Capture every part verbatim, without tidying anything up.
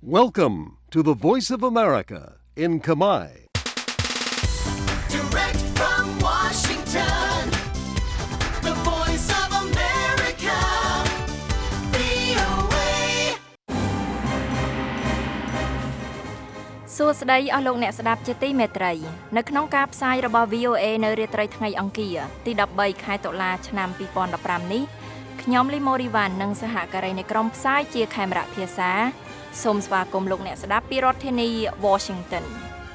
Welcome to the Voice of America in Khmer. Direct from Washington, the Voice of America, វី អូ เอសួស្តីអស់លោកអ្នកស្ដាប់ជាទីមេត្រីនៅក្នុងការផ្សាយរបស់ វី អូ เอ នៅរាត្រីថ្ងៃអង្គារទីដប់បីខែតុលាឆ្នាំពីរពាន់ដប់ប្រាំនេះខ្ញុំលីម៉ូរីវ៉ាន់និងសហការីនៃក្រុមផ្សាយជាខេមរៈភាសាសូមស្វាគមន៍លោកអ្នកស្ដាប់ពីរដ្ឋធានី Washington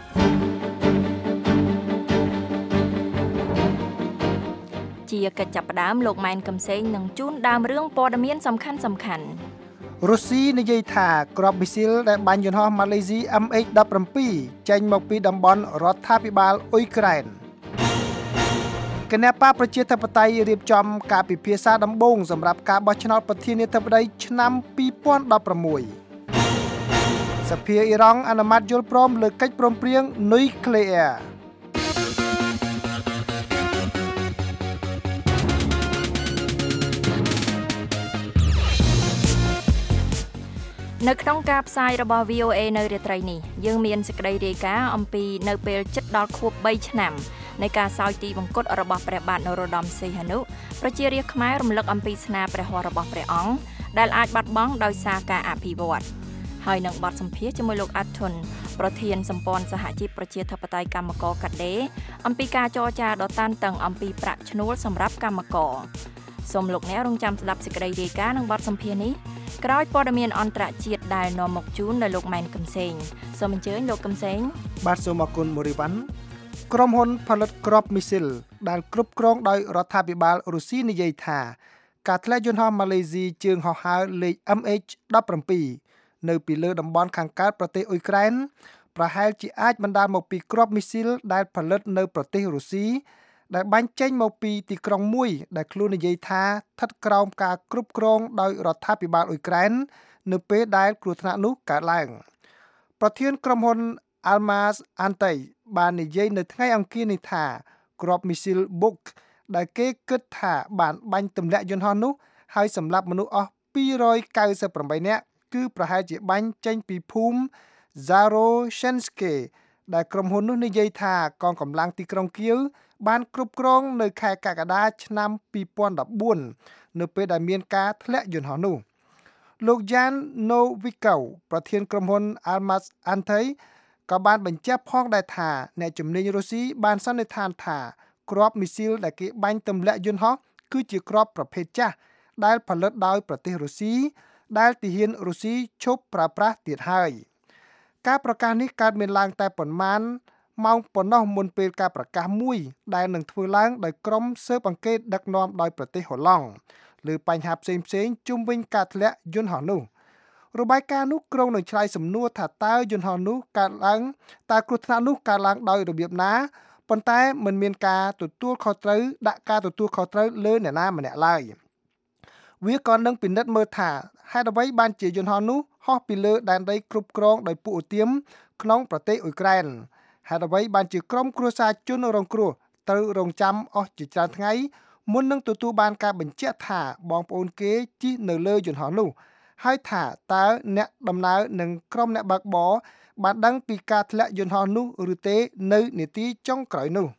ជាកិច្ចចាប់ផ្ដើមលោកម៉ែនកំសែងនឹងជូនដើមរឿងព័ត៌មានសំខាន់សំខាន់រុស្ស៊ីនិយាយថាគ្រាប់មីស៊ីលដែលបាញ់យន្តហោះម៉ាឡេស៊ី em เอช ដប់ប្រាំពីរ ចេញមកពីតំបន់រដ្ឋាភិបាលអ៊ុយក្រែនគណបកប្រជាធិបតេយ្យរៀបចំការពិភាក្សាដំបូងសម្រាប់ការបោះឆ្នោតប្រធានាធិបតីឆ្នាំពីរពាន់ដប់ប្រាំមួយសភាអ៊ីរ៉ង់អនុម័តយល់ព្រមលើកិច្ចព្រមព្រៀងនុយក្លេអ៊ែរនៅក្នុងការផ្សាយរបស់ វី អូ เอ នៅរាត្រីនេះយើងមានសេចក្តីរាយការណ៍អំពីនៅពេលជិតដល់ខួបបីឆ្នាំនៃការសោយទីវង្គតរបស់ព្រះបាទនរោត្តមសីហនុប្រជារាស្ត្រខ្មែររំលឹកអំពីស្នាព្រះហស្ថរបស់ព្រះអង្គដែលអាចបាត់បង់ដោយសារការអភិវឌ្ឍហើយនឹងបទសម្ភាសន៍ជាមួយលោកអាត់ធុនប្រធានសម្ព័ន្ធសហជីពប្រជាធិបតេយ្យកម្មករកាដេអំពីការចរចាដ៏តានតឹងអំពីប្រាក់ឈ្នួលសម្រាប់កម្មករសូមលោកអ្នករងចាំស្ដាប់សេចក្តីរាយការណ៍និងបទសម្ភាសន៍នេះក្រោយព័ត៌មានអន្តរជាតិដែលនាំមកជូនដោយលោកម៉ែនកំសែងសូមអញ្ជើញលោកកំសែងបាទសូមអរគុណមូរីវ៉ាន់ក្រុមហ៊ុនផលិតគ្រាប់មីស៊ីលដែលគ្រប់គ្រងដោយរដ្ឋាភិបាលរុស្ស៊ីនិយាយថាការធ្លាក់យន្តហោះម៉ាឡេស៊ីជើងហោះហើរលេខ em เอช ដប់ប្រាំពីរ នៅពីលើតំបន់ខាងកើតប្រទេសអ៊ុយក្រែនប្រហែលជាអាចបណ្ដាលមកពីគ្រាប់មីស៊ីលដែលផលិតនៅប្រទេសរុស្ស៊ីដែលបាញ់ចេញមកពីទីក្រុងមួយដែលខ្លួននិយាយថាស្ថិតក្រោមការគ្រប់គ្រងដោយរដ្ឋាភិបាលអ៊ុយក្រែននៅពេលដែលគ្រោះថ្នាក់នោះកើតឡើងប្រធានក្រុមហ៊ុន Almaz Antey បាននិយាយនៅថ្ងៃអង្គារនេះថាគ្រាប់មីស៊ីល Buk ដែលគេគិតថាបានបាញ់ទម្លាក់យន្តហោះនោះហើយសម្លាប់មនុស្សអស់ពីររយកៅសិបប្រាំបីនាក់គឺប្រហែលជាបាញ់ចេញពីភូមិ Zaroshenske ដែលក្រុមហ៊ុននោះនិយាយថាកងកម្លាំងទីក្រុងគៀវបានគ្រប់គ្រងនៅខែកក្កដាឆ្នាំពីរពាន់ដប់បួននៅពេលដែលមានការធ្លាក់យន្តហោះនោះលោក Jan Novikov ប្រធានក្រុមហ៊ុន Almaz Antey ក៏បានបញ្ជាក់ផងដែរថាអ្នកជំនាញរុស្ស៊ីបានសន្និដ្ឋានថាគ្រាប់មីស៊ីលដែលគេបាញ់ទម្លាក់យន្តហោះគឺជាគ្រាប់ប្រភេទចាស់ដែលផលិតដោយប្រទេសរុស្ស៊ីដែលទាហានរុស្ស៊ីឈប់ប្រើប្រាស់ទៀតហើយការប្រកាសនេះកើតមានឡើងតែប៉ុន្មានម៉ោងប៉ុណ្ណោះមុនពេលការប្រកាសមួយដែលនឹងធ្វើឡើងដោយក្រុមស៊ើបអង្កេតដឹកនាំដោយប្រទេសហូឡង់លើបញ្ហាផ្សេងផ្សេងជុំវិញការធ្លាក់យន្តហោះនោះរបាយការណ៍នោះក្រុងនឹងឆ្លើយសំណួរថាតើយន្តហោះនោះកើតឡើងតើគ្រោះថ្នាក់នោះកើតឡើងដោយរបៀបណាប៉ុន្តែមិនមានការទទួលខុសត្រូវដាក់ការទទួលខុសត្រូវលើអ្នកណាម្នាក់ឡើយវាក៏នឹងពិនិត្យមើលថាហេតុអ្វីបានជាយន្តហោះនោះហោះពីលើដែនដីគ្រប់គ្រងដោយពួកឧទាមក្នុងប្រទេសអ៊ុយក្រែនហេតុអ្វីបានជាក្រុមគ្រួសារជនរងគ្រោះត្រូវរងចាំអស់ជាច្រើនថ្ងៃមុននឹងទទួលបានការបញ្ជាក់ថាបងប្អូនគេជិះនៅលើយន្តហោះនោះហើយថាតើអ្នកដំណើរនិងក្រុមអ្នកបើកបរបានដឹងពីការធ្លាក់យន្តហោះនោះឬទេនៅនាទីចុងក្រោយនោះ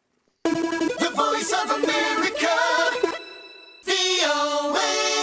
The Voice of America, វី អូ เอ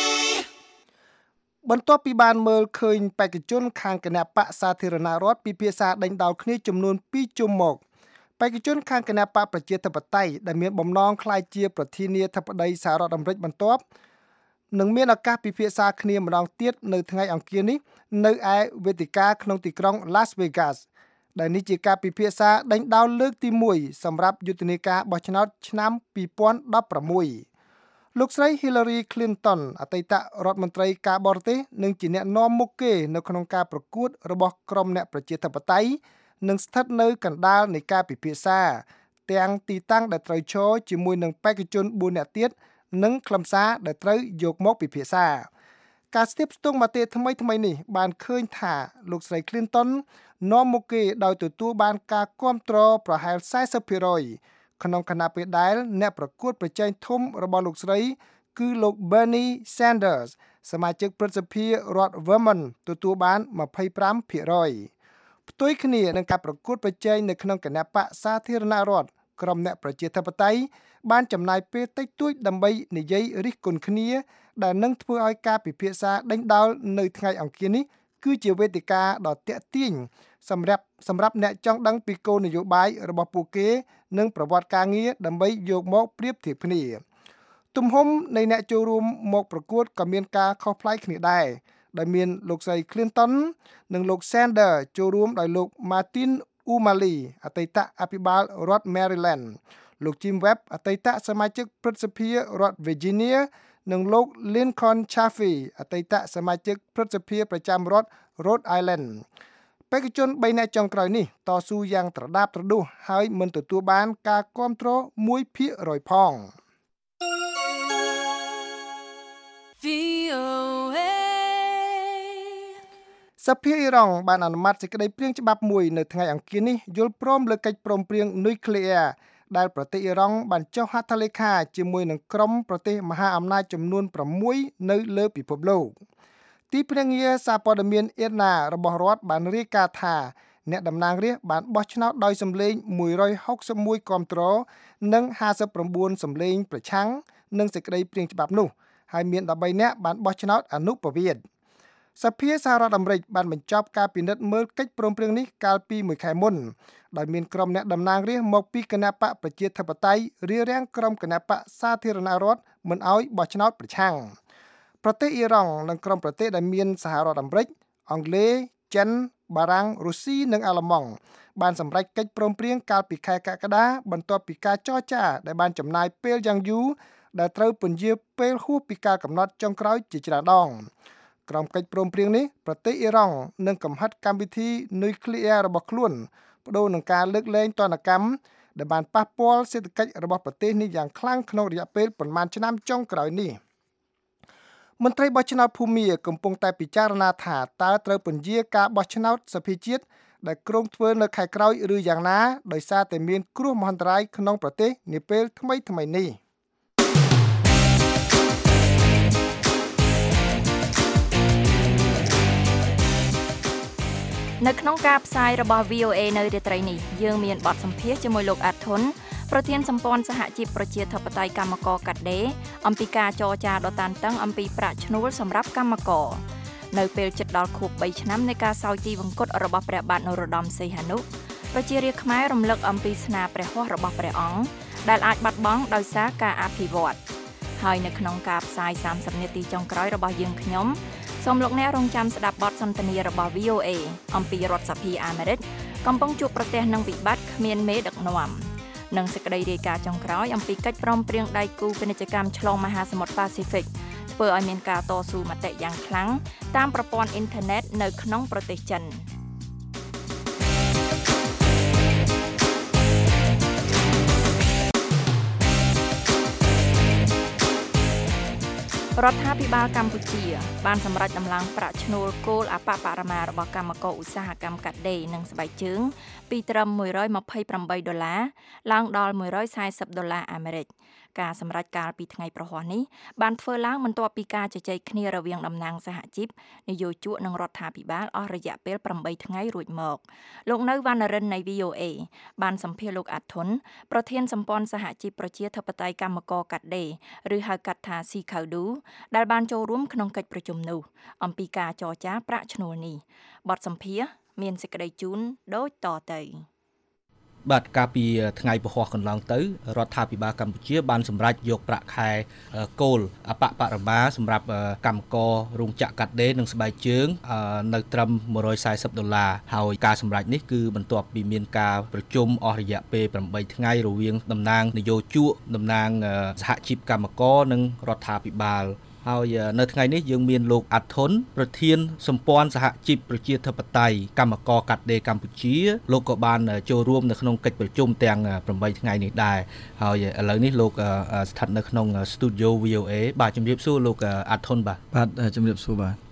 បន្ទាប់ពីបានមើលឃើញបេក្ខជនខាងគណបកសាធារណរដ្ឋពិភាក្សាដេញដោលគ្នាចំនួនពីរជុំមកបេក្ខជនខាងគណបកប្រជាធិបតេយ្យដែលមានបំណងក្លាយជាប្រធានាធិបតីសហរដ្ឋអាមេរិកបន្ទាប់នឹងមានឱកាសពិភាក្សាគ្នាម្ដងទៀតនៅថ្ងៃអង្គារនេះនៅឯវេទិកាក្នុងទីក្រុង Las Vegas ដែលនេះជាការពិភាក្សាដេញដោលលើកទីមួយសម្រាប់យុទ្ធនាការបោះឆ្នោតឆ្នាំពីរពាន់ដប់ប្រាំមួយលោកស្រី Hillary Clinton អតីតរដ្ឋមន្ត្រីការបរទេសនិងជាអ្នកនាំមុខគេនៅក្នុងការប្រកួតរបស់ក្រុមអ្នកប្រជាធិបតេយ្យនឹងស្ថិតនៅកណ្ដាលនៃការពិភាក្សាទាំងទីតាំងដែលត្រូវឈរជាមួយនឹងបេក្ខជនបួននាក់ទៀតនិងខ្លឹមសារដែលត្រូវយកមកពិភាក្សាការស្ទាបស្ទង់មតិថ្មីថ្មីនេះបានឃើញថាលោកស្រី Clinton នាំមុខគេដោយទទួលបានការគាំទ្រប្រហែល សែសិបភាគរយ ក្នុងខណៈពេលដែលអ្នកប្រកួតប្រជែងធំរបស់លោកស្រីគឺលោក Bernie Sanders សមាជិកព្រឹទ្ធសភារដ្ឋ Vermont ទទួលបាន ยี่สิบห้าเปอร์เซ็นต์ ផ្ទុយគ្នានឹងការប្រកួតប្រជែងនៅក្នុងគណបក្សសាធារណរដ្ឋក្រុមអ្នកប្រជាធិបតេយ្យបានចំណាយពេលតិចតួចដើម្បីនិយាយរិះគន់គ្នាដែលនឹងធ្វើឲ្យការពិភាក្សាដេញដោលនៅថ្ងៃអង្គារនេះគឺជាវេទិកាដ៏ទាក់ទាញសម្រាប់សម្រាប់អ្នកចង់ដឹងពីគោលនយោបាយរបស់ពួកគេនិងប្រវត្តិការងារដើម្បីយកមកប្រៀបធៀបគ្នាទំហំនៃអ្នកចូលរួមមកប្រកួតក៏មានការខុសប្លែកគ្នាដែរដែលមានលោកស្រី Clinton និងលោក Sanders ចូលរួមដោយលោក Martin O'Malley អតីតអភិបាលរដ្ឋ Maryland លោក Jim Webb អតីតសមាជិកព្រឹទ្ធសភារដ្ឋ Virginia និងលោក Lincoln Chafee អតីតសមាជិកព្រឹទ្ធសភាប្រចាំរដ្ឋ Rhode Island បេក្ខជនបីនាក់ចុងក្រោយនេះតស៊ូយ៉ាងត្រដាបត្រដួសហើយមិនទទួលបានការគាំទ្រ មួយភាគរយ ផង សភាអ៊ីរ៉ង់បានអនុម័តសេចក្តីព្រាងច្បាប់មួយនៅថ្ងៃអង្គារនេះយល់ព្រមលើកិច្ចព្រមព្រៀងនុយក្លេអ៊ែរដែលប្រទេសអ៊ីរ៉ង់បានចុះហត្ថលេខាជាមួយនឹងក្រុមប្រទេសមហាអំណាចចំនួនប្រាំមួយនៅលើពិភពលោកទីភ្នាក់ងារសារព័ត៌មានអ៊ីរណារបស់រដ្ឋបានរាយការណ៍ថាអ្នកតំណាងរាស្ត្របានបោះឆ្នោតដោយសម្លេងមួយរយហុកសិបមួយគាំទ្រនិងห้าสิบเก้าសម្លេងប្រឆាំងនឹងសេចក្តីព្រាងច្បាប់នោះហើយមានដប់បីនាក់បានបោះឆ្នោតអនុប្រវេតសភាសហរដ្ឋអាមេរិកបានបញ្ចប់ការពិនិត្យមើលកិច្ចព្រមព្រៀងនេះកាលពីមួយខែមុនដោយមានក្រុមអ្នកតំណាងរាស្ត្រមកពីគណបក្សប្រជាធិបតេយ្យរារាំងក្រុមគណបក្សសាធារណរដ្ឋមិនឲ្យបោះឆ្នោតប្រឆាំងប្រទេសអ៊ីរ៉ង់និងក្រុមប្រទេសដែលមានសហរដ្ឋអាមេរិកអង់គ្លេសចិនបារាំងរុស្ស៊ីនិងអាល្លឺម៉ង់បានសម្រេចកិច្ចព្រមព្រៀងកាលពីខែកក្កដាបន្ទាប់ពីការចរចាដែលបានចំណាយពេលយ៉ាងយូរដែលត្រូវពន្យាពេលហួសពីការកំណត់ចុងក្រោយជាច្រើនដងក្រុមកិច្ចព្រមព្រៀងនេះប្រទេសអ៊ីរ៉ង់នឹងកំហិតកម្មវិធីនុយក្លេអ៊ែររបស់ខ្លួនបដូរនឹងការលើកលែងទណ្ឌកម្មដែលបានប៉ះពាល់សេដ្ឋកិច្ចរបស់ប្រទេសនេះយ៉ាងខ្លាំងក្នុងរយៈពេលប្រមាណឆ្នាំចុងក្រោយនេះមន្ត្រីបោះឆ្នោតភូមាកំពុងតែពិចារណាថាតើត្រូវពន្យាការបោះឆ្នោតសភាជាតិដែលគ្រោងធ្វើនៅខែក្រោយឬយ៉ាងណាដោយសារតែមានគ្រោះមហន្តរាយក្នុងប្រទេសនាពេលថ្មីថ្មីនេះនៅក្នុងការផ្សាយរបស់ វី អូ អេ នៅរាត្រីនេះយើងមានបទសម្ភាសន៍ជាមួយលោកអាត់ធុនប្រធានសម្ព័ន្ធសហជីពប្រជាធិបតេយ្យកម្មករកាត់ដេរអំពីការចរចាដ៏តានតឹងអំពីប្រាក់ឈ្នួលសម្រាប់កម្មករនៅពេលជិតដល់ខួបបីឆ្នាំនៃការសោយទីវង្គតរបស់ព្រះបាទនរោត្តមសីហនុប្រជារាស្ត្រខ្មែររំលឹកអំពីស្នាព្រះហស្ថរបស់ព្រះអង្គដែលអាចបាត់បង់ដោយសារការអភិវឌ្ឍហើយនៅក្នុងការផ្សាយសាមសិបនាទីចុងក្រោយរបស់យើងខ្ញុំសូមលោកអ្នករងចាំស្ដាប់បទសន្ទនារបស់ វី អូ អេ អំពីរដ្ឋសភាអាមេរិកកំពុងជួបប្រទះនឹងវិបត្តិគ្មានមេដឹកនាំនិងសេចក្តីរាយការណ៍ចុងក្រោយអំពីកិច្ចព្រមព្រៀងដៃគូពាណិជ្ជកម្មឆ្លងមហាសមុទ្រប៉ាស៊ីហ្វិកធ្វើឲ្យមានការតស៊ូមតិយ៉ាងខ្លាំងតាមប្រព័ន្ធអ៊ីនធឺណិតនៅក្នុងប្រទេសចិនរដ្ឋាភិបាលកម្ពុជាបានសម្រេចដំឡើងប្រាក់ឈ្នួលគោលអបបរមារបស់កម្មករឧស្សាហកម្មកាត់ដេរនិងស្បែកជើងពីត្រឹមមួយរយម្ភៃប្រាំបីដុល្លារឡើងដល់មួយរយសែសិបដុល្លារអាមេរិកការសម្រេចកាលពីថ្ងៃប្រហ័សនេះបានធ្វើឡើងបន្ទាប់ពីការជជែកគ្នារវាងតំណាងសហជីពនយោជកនិងរដ្ឋាភិបាលអស់រយៈពេលប្រាំបីថ្ងៃរួចមកលោកនៅវណ្ណរិននៃ វី អូ អេ បានសម្ភាសន៍លោកអាត់ធុនប្រធានសម្ព័ន្ធសហជីពប្រជាធិបតេយ្យកម្មករកាត់ដេរឬហៅកាត់ថា ស៊ី ខៅឌូ ដែលបានចូលរួមក្នុងកិច្ចប្រជុំនោះអំពីការចរចាប្រាក់ឈ្នួលនេះបទសម្ភាសន៍មានសេចក្តីជូនដូចតទៅបាទកាលពីថ្ងៃពហុកន្លងទៅរដ្ឋាភិបាលកម្ពុជាបានសម្រេចយកប្រាក់ខែគោលអបបរមាសម្រាប់កម្មកររោងចក្រកាត់ដេរនិងស្បែកជើងនៅត្រឹមមួយរយសែសិបដុល្លារហើយការសម្រេចនេះគឺបន្ទាប់ពីមានការប្រជុំអស់រយៈពេលប្រាំបីថ្ងៃរវាងតំណាងនយោជកតំណាងសហជីពកម្មករនិងរដ្ឋាភិបាលហើយនៅថ្ងៃនេះយើងមានលោកអាត់ធុនប្រធានសម្ព័ន្ធសហជីពប្រជាធិបតេយ្យកម្មករកាត់ដេរកម្ពុជាលោកក៏បានចូលរួមនៅក្នុងកិច្ចប្រជុំទាំងប្រាំបីថ្ងៃនេះដែរហើយឥឡូវនេះលោកស្ថិតនៅក្នុង Studio វី អូ អេ បាទជំរាបសួរលោកអាត់ធុនបាទបាទជំរាបសួរបាទ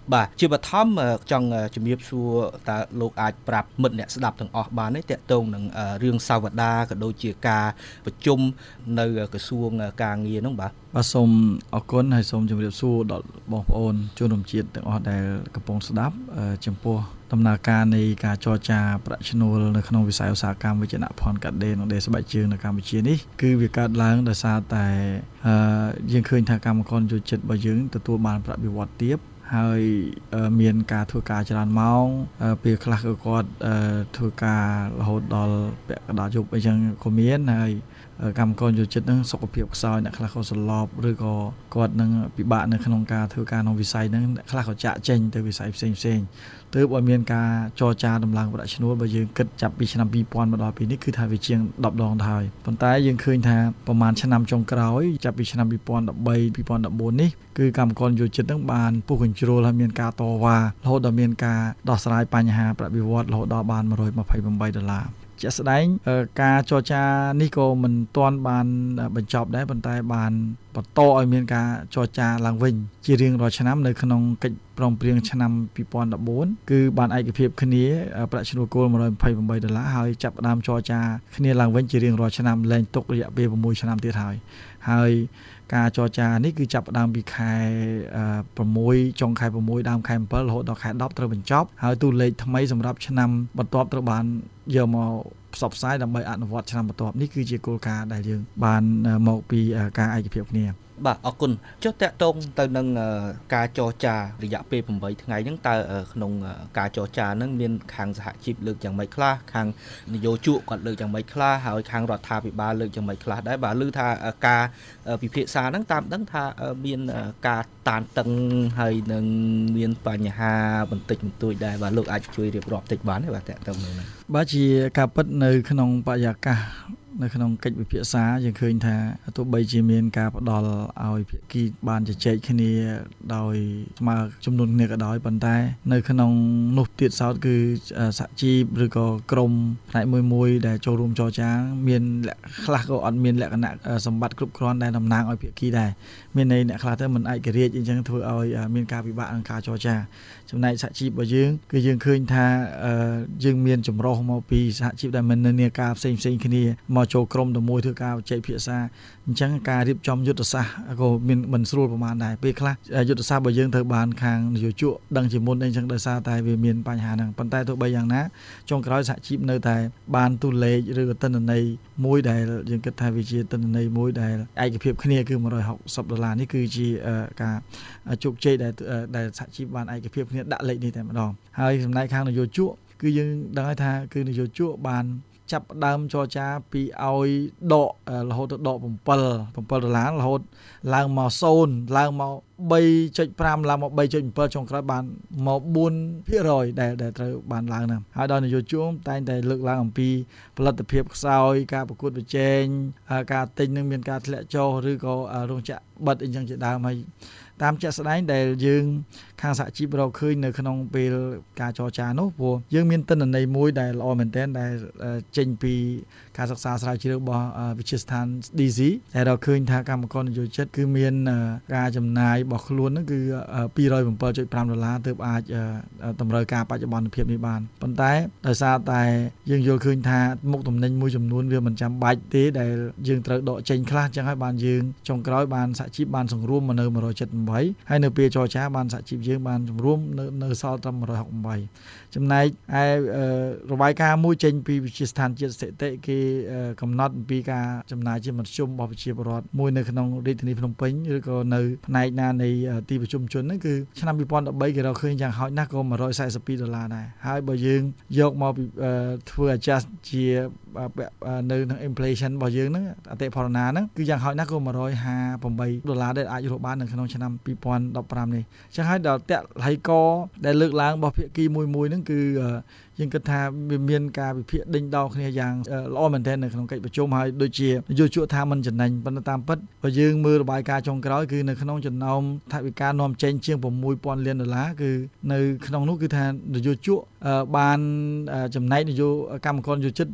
បាទជាបឋមចង់ជំរាបសួរតើលោកអាចប្រាប់មិត្តអ្នកស្ដាប់ទាំងអស់បានទេតាក់ទងនឹងរឿងសាវតាក៏ដូចជាការប្រជុំនៅក្រសួងការងារនោះបាទបាទសូមអរគុណហើយសូមជម្រាបសួរដល់បងប្អូនជនរួមជាតិទាំងអស់ដែលកំពុងស្ដាប់ចំពោះដំណើរការនៃការចរចាប្រាក់ឈ្នួលនៅក្នុងវិស័យឧស្សាហកម្មវិជ្ជាភ័ណ្ឌកាត់ដេរនិងដេរស្បែកជើងនៅកម្ពុជានេះគឺវាកើតឡើងដោយសារតែយើងឃើញថាកម្មករយោជិតរបស់យើងទទួលបានប្រាក់បៀវត្សទាបហើយមានការធ្វើការច្រើនម៉ោងពេលខ្លះក៏គាត់ធ្វើការរហូតដល់ពាក់កណ្ដាលយប់អីចឹងក៏មានហើយកម្មករយោជិតនឹងសុខភាពខ្សោយអ្នកខ្លះក៏សន្លប់ឬក៏គាត់នឹងពិបាកនៅក្នុងការធ្វើការក្នុងវិស័យហ្នឹងអ្នកខ្លះក៏ចាក់ចេញទៅវិស័យផ្សេងផ្សេងទើបឲ្យមានការចរចាដំឡើងប្រាក់ឈ្នួលបើយើងគិតចាប់ពីឆ្នាំពីរពាន់មកដល់ពេលនេះគឺថាវាជាងដប់ដងទៅហើយប៉ុន្តែយើងឃើញថាប្រហែលឆ្នាំចុងក្រោយចាប់ពីឆ្នាំពីរពាន់ដប់បី ពីរពាន់ដប់បួននេះគឺកម្មករយោជិតនឹងបានពុះកញ្ជ្រោលហើយមានការតវ៉ារហូតដល់មានការដោះស្រាយបញ្ហាប្រាក់បៀវត្សរហូតដល់បានមួយរយម្ភៃប្រាំដុល្លារជាក់ស្ដែងការចរចានេះក៏មិនទាន់បានបញ្ចប់ដែរប៉ុន្តែបានបន្តឲ្យមានការចរចាឡើងវិញជារៀងរាល់ឆ្នាំនៅក្នុងកិច្ចព្រមព្រៀងឆ្នាំពីរពាន់ដប់បួនគឺបានឯកភាពគ្នាប្រាក់ឈ្នួលគោលមួយរយម្ភៃប្រាំដុល្លារហើយចាប់ផ្ដើមចរចាគ្នាឡើងវិញជារៀងរាល់ឆ្នាំលែងទុករយៈពេលប្រាំមួយឆ្នាំទៀតហើយហើយការចរចានេះគឺចាប់ផ្ដើមពីខែប្រាំមួយចុងខែប្រាំមួយដើមខែអំពិលរហូតដល់ខែដប់ត្រូវបញ្ចប់ហើយតួលេខថ្មីសម្រាប់ឆ្នាំបន្ទាប់ត្រូវបានយកមកផ្សព្វផ្សាយដើម្បីអនុវត្តឆ្នាំបន្ទាប់នេះគឺជាគោលការណ៍ដែលយើងបានមកពីការឯកភាពគ្នាបាទអរគុណចុះតាក់ទងទៅនឹងការចរចារយៈពេលប្រាំបីថ្ងៃហ្នឹងតើក្នុងការចរចាហ្នឹងមានខាងសហជីពលើកយ៉ាងម៉េចខ្លះខាងនយោជកគាត់លើកយ៉ាងម៉េចខ្លះហើយខាងរដ្ឋាភិបាលលើកយ៉ាងម៉េចខ្លះដែរបាទឮថាការពិភាក្សាហ្នឹងតាមដឹងថាមានការតានតឹងហើយនឹងមានបញ្ហាបន្តិចបន្តួចដែរបាទលោកអាចជួយរៀបរាប់តិចបានទេបាទតាក់ទងនឹងហ្នឹងបាទជាការពិតនៅក្នុងបរិយាកាសនៅក្នុងកិច្ចពិភាក្សាយើងឃើញថាទោះបីជាមានការផ្ដល់ឲ្យភាគីបានជជែកគ្នាដោយស្មើចំនួនគ្នាក៏ដោយប៉ុន្តែនៅក្នុងនោះទៀតសោតគឺសហជីពឬក៏ក្រុមផ្នែកមួយមួយដែលចូលរួមចរចាមានខ្លះក៏អត់មានលក្ខណៈសម្បត្តិគ្រប់គ្រាន់ដែលតំណាងឲ្យភាគីដែរមានន័យអ្នកខ្លះទៅមិនឯករាជ្យអញ្ចឹងធ្វើឲ្យមានការពិបាកក្នុងការចរចាចំណែកសហជីពរបស់យើងគឺយើងឃើញថាយើងមានចម្រុះមកពីសហជីពដែលមាននិន្នាការផ្សេងផ្សេងគ្នាមកចូលក្រុមទៅមួយធ្វើការជែកភាសាអញ្ចឹងការរៀបចំយុទ្ធសាស្ត្រក៏មានមិនស្រួលប្រហែលដែរពេលខ្លះយុទ្ធសាស្ត្ររបស់យើងត្រូវបានខាងនយោជកដឹងជាមុនអីចឹងដោយសារតែវាមានបញ្ហាហ្នឹងប៉ុន្តែទោះបីយ៉ាងណាចុងក្រោយសហជីពនៅតែបានតួលេខឬក៏ទិន្នន័យមួយដែលយើងគិតថាវាជាទិន្នន័យមួយដែលឯកភាពគ្នាគឺមួយរយហុកសិបដុល្លារនេះគឺជាការជោគជ័យដែលដែលសហជីពបានឯកភាពគ្នាដាក់លេខនេះតែម្ដងហើយចំណែកខាងនយោជកគឺយើងដឹងហើយថាគឺនយោជកបានចាប់ដើមចរចាពីឲ្យដករហូតទៅដក7 7ដុល្លាររហូតឡើងមក0ឡើងមក 3.5 ឡើងមក 3.7 ចុងក្រោយបានមកបួនភាគរយ ដែលដែលត្រូវបានឡើងហ្នឹងហើយដល់នយោជកតែងតែលើកឡើងអំពីផលិតភាពខ្សោយការប្រកួតប្រជែងការទិញនឹងមានការធ្លាក់ចុះឬក៏រោងចក្របិទអីចឹងជាដើមហើយតាមជាក់ស្ដែងដែលយើងខាងសហជីពរកឃើញនៅក្នុងពេលការចរចានោះព្រោះយើងមានទិន្នន័យមួយដែលល្អមែនទែនដែលចេញពីការសិក្សាស្រាវជ្រាវរបស់វិទ្យាស្ថាន ឌី ស៊ី ដែលរកឃើញថាកម្មករនយោជិតគឺមានការចំណាយរបស់ខ្លួនហ្នឹងគឺ ពីររយbảy.5 ដុល្លារទើបអាចតម្រូវការបច្ចុប្បន្នភាពនេះបានប៉ុន្តែដោយសារតែយើងយល់ឃើញថាមុខទំនិញមួយចំនួនវាមិនចាំបាច់ទេដែលយើងត្រូវដកចេញខ្លះចឹងហើយបានយើងចុងក្រោយបានសហជីពបានសង្រួមមកនៅមួយរយ칠십támហើយនៅពេលចរចាបានសហជីពយើងបានជំរុំនៅនៅសល់ត្រឹមមួយរយហុកប្រាំចំណែកឯរបាយការណ៍មួយចេញពីវិទ្យាស្ថានជាតិស្ថិតិគេកំណត់អំពីការចំណាយជាមធ្យមរបស់ប្រជាពលរដ្ឋមួយនៅក្នុងរាជធានីភ្នំពេញឬក៏នៅផ្នែកណានៃទីប្រជុំជនហ្នឹងគឺឆ្នាំពីរពាន់ដប់បីគេរកឃើញយ៉ាងហោចណាស់ក៏មួយរយสี่สิบពីរដុល្លារដែរហើយបើយើងយកមកធ្វើ adjust ជានៅក្នុង inflation របស់យើងហ្នឹងអតិផរណាហ្នឹងគឺយ៉ាងហោចណាស់ក៏មួយរយห้าสิบแปดដុល្លារដែលអាចរកបាននៅក្នុងឆ្នាំពីរពាន់ដប់ប្រាំនេះអញ្ចឹងហើយដល់តាក់ហើយកដែលលើកឡើងរបស់ភាគីមួយមួយហ្នឹងគឺយើងគិតថាវាមានការវិភាគដេញដោលគ្នាយ៉ាងល្អមែនទែននៅក្នុងកិច្ចប្រជុំហើយដូចជានយោជកថាមិនចំណេញប៉ុន្តែតាមពិតបើយើងមើលរបាយការណ៍ចុងក្រោយគឺនៅក្នុងចំណោមថវិកានាំចេញជាងsáuពាន់លានដុល្លារគឺនៅក្នុងនោះគឺថានយោជកបានចំណែកនយោកម្មករនយោជិតទៅលើកម្លាំង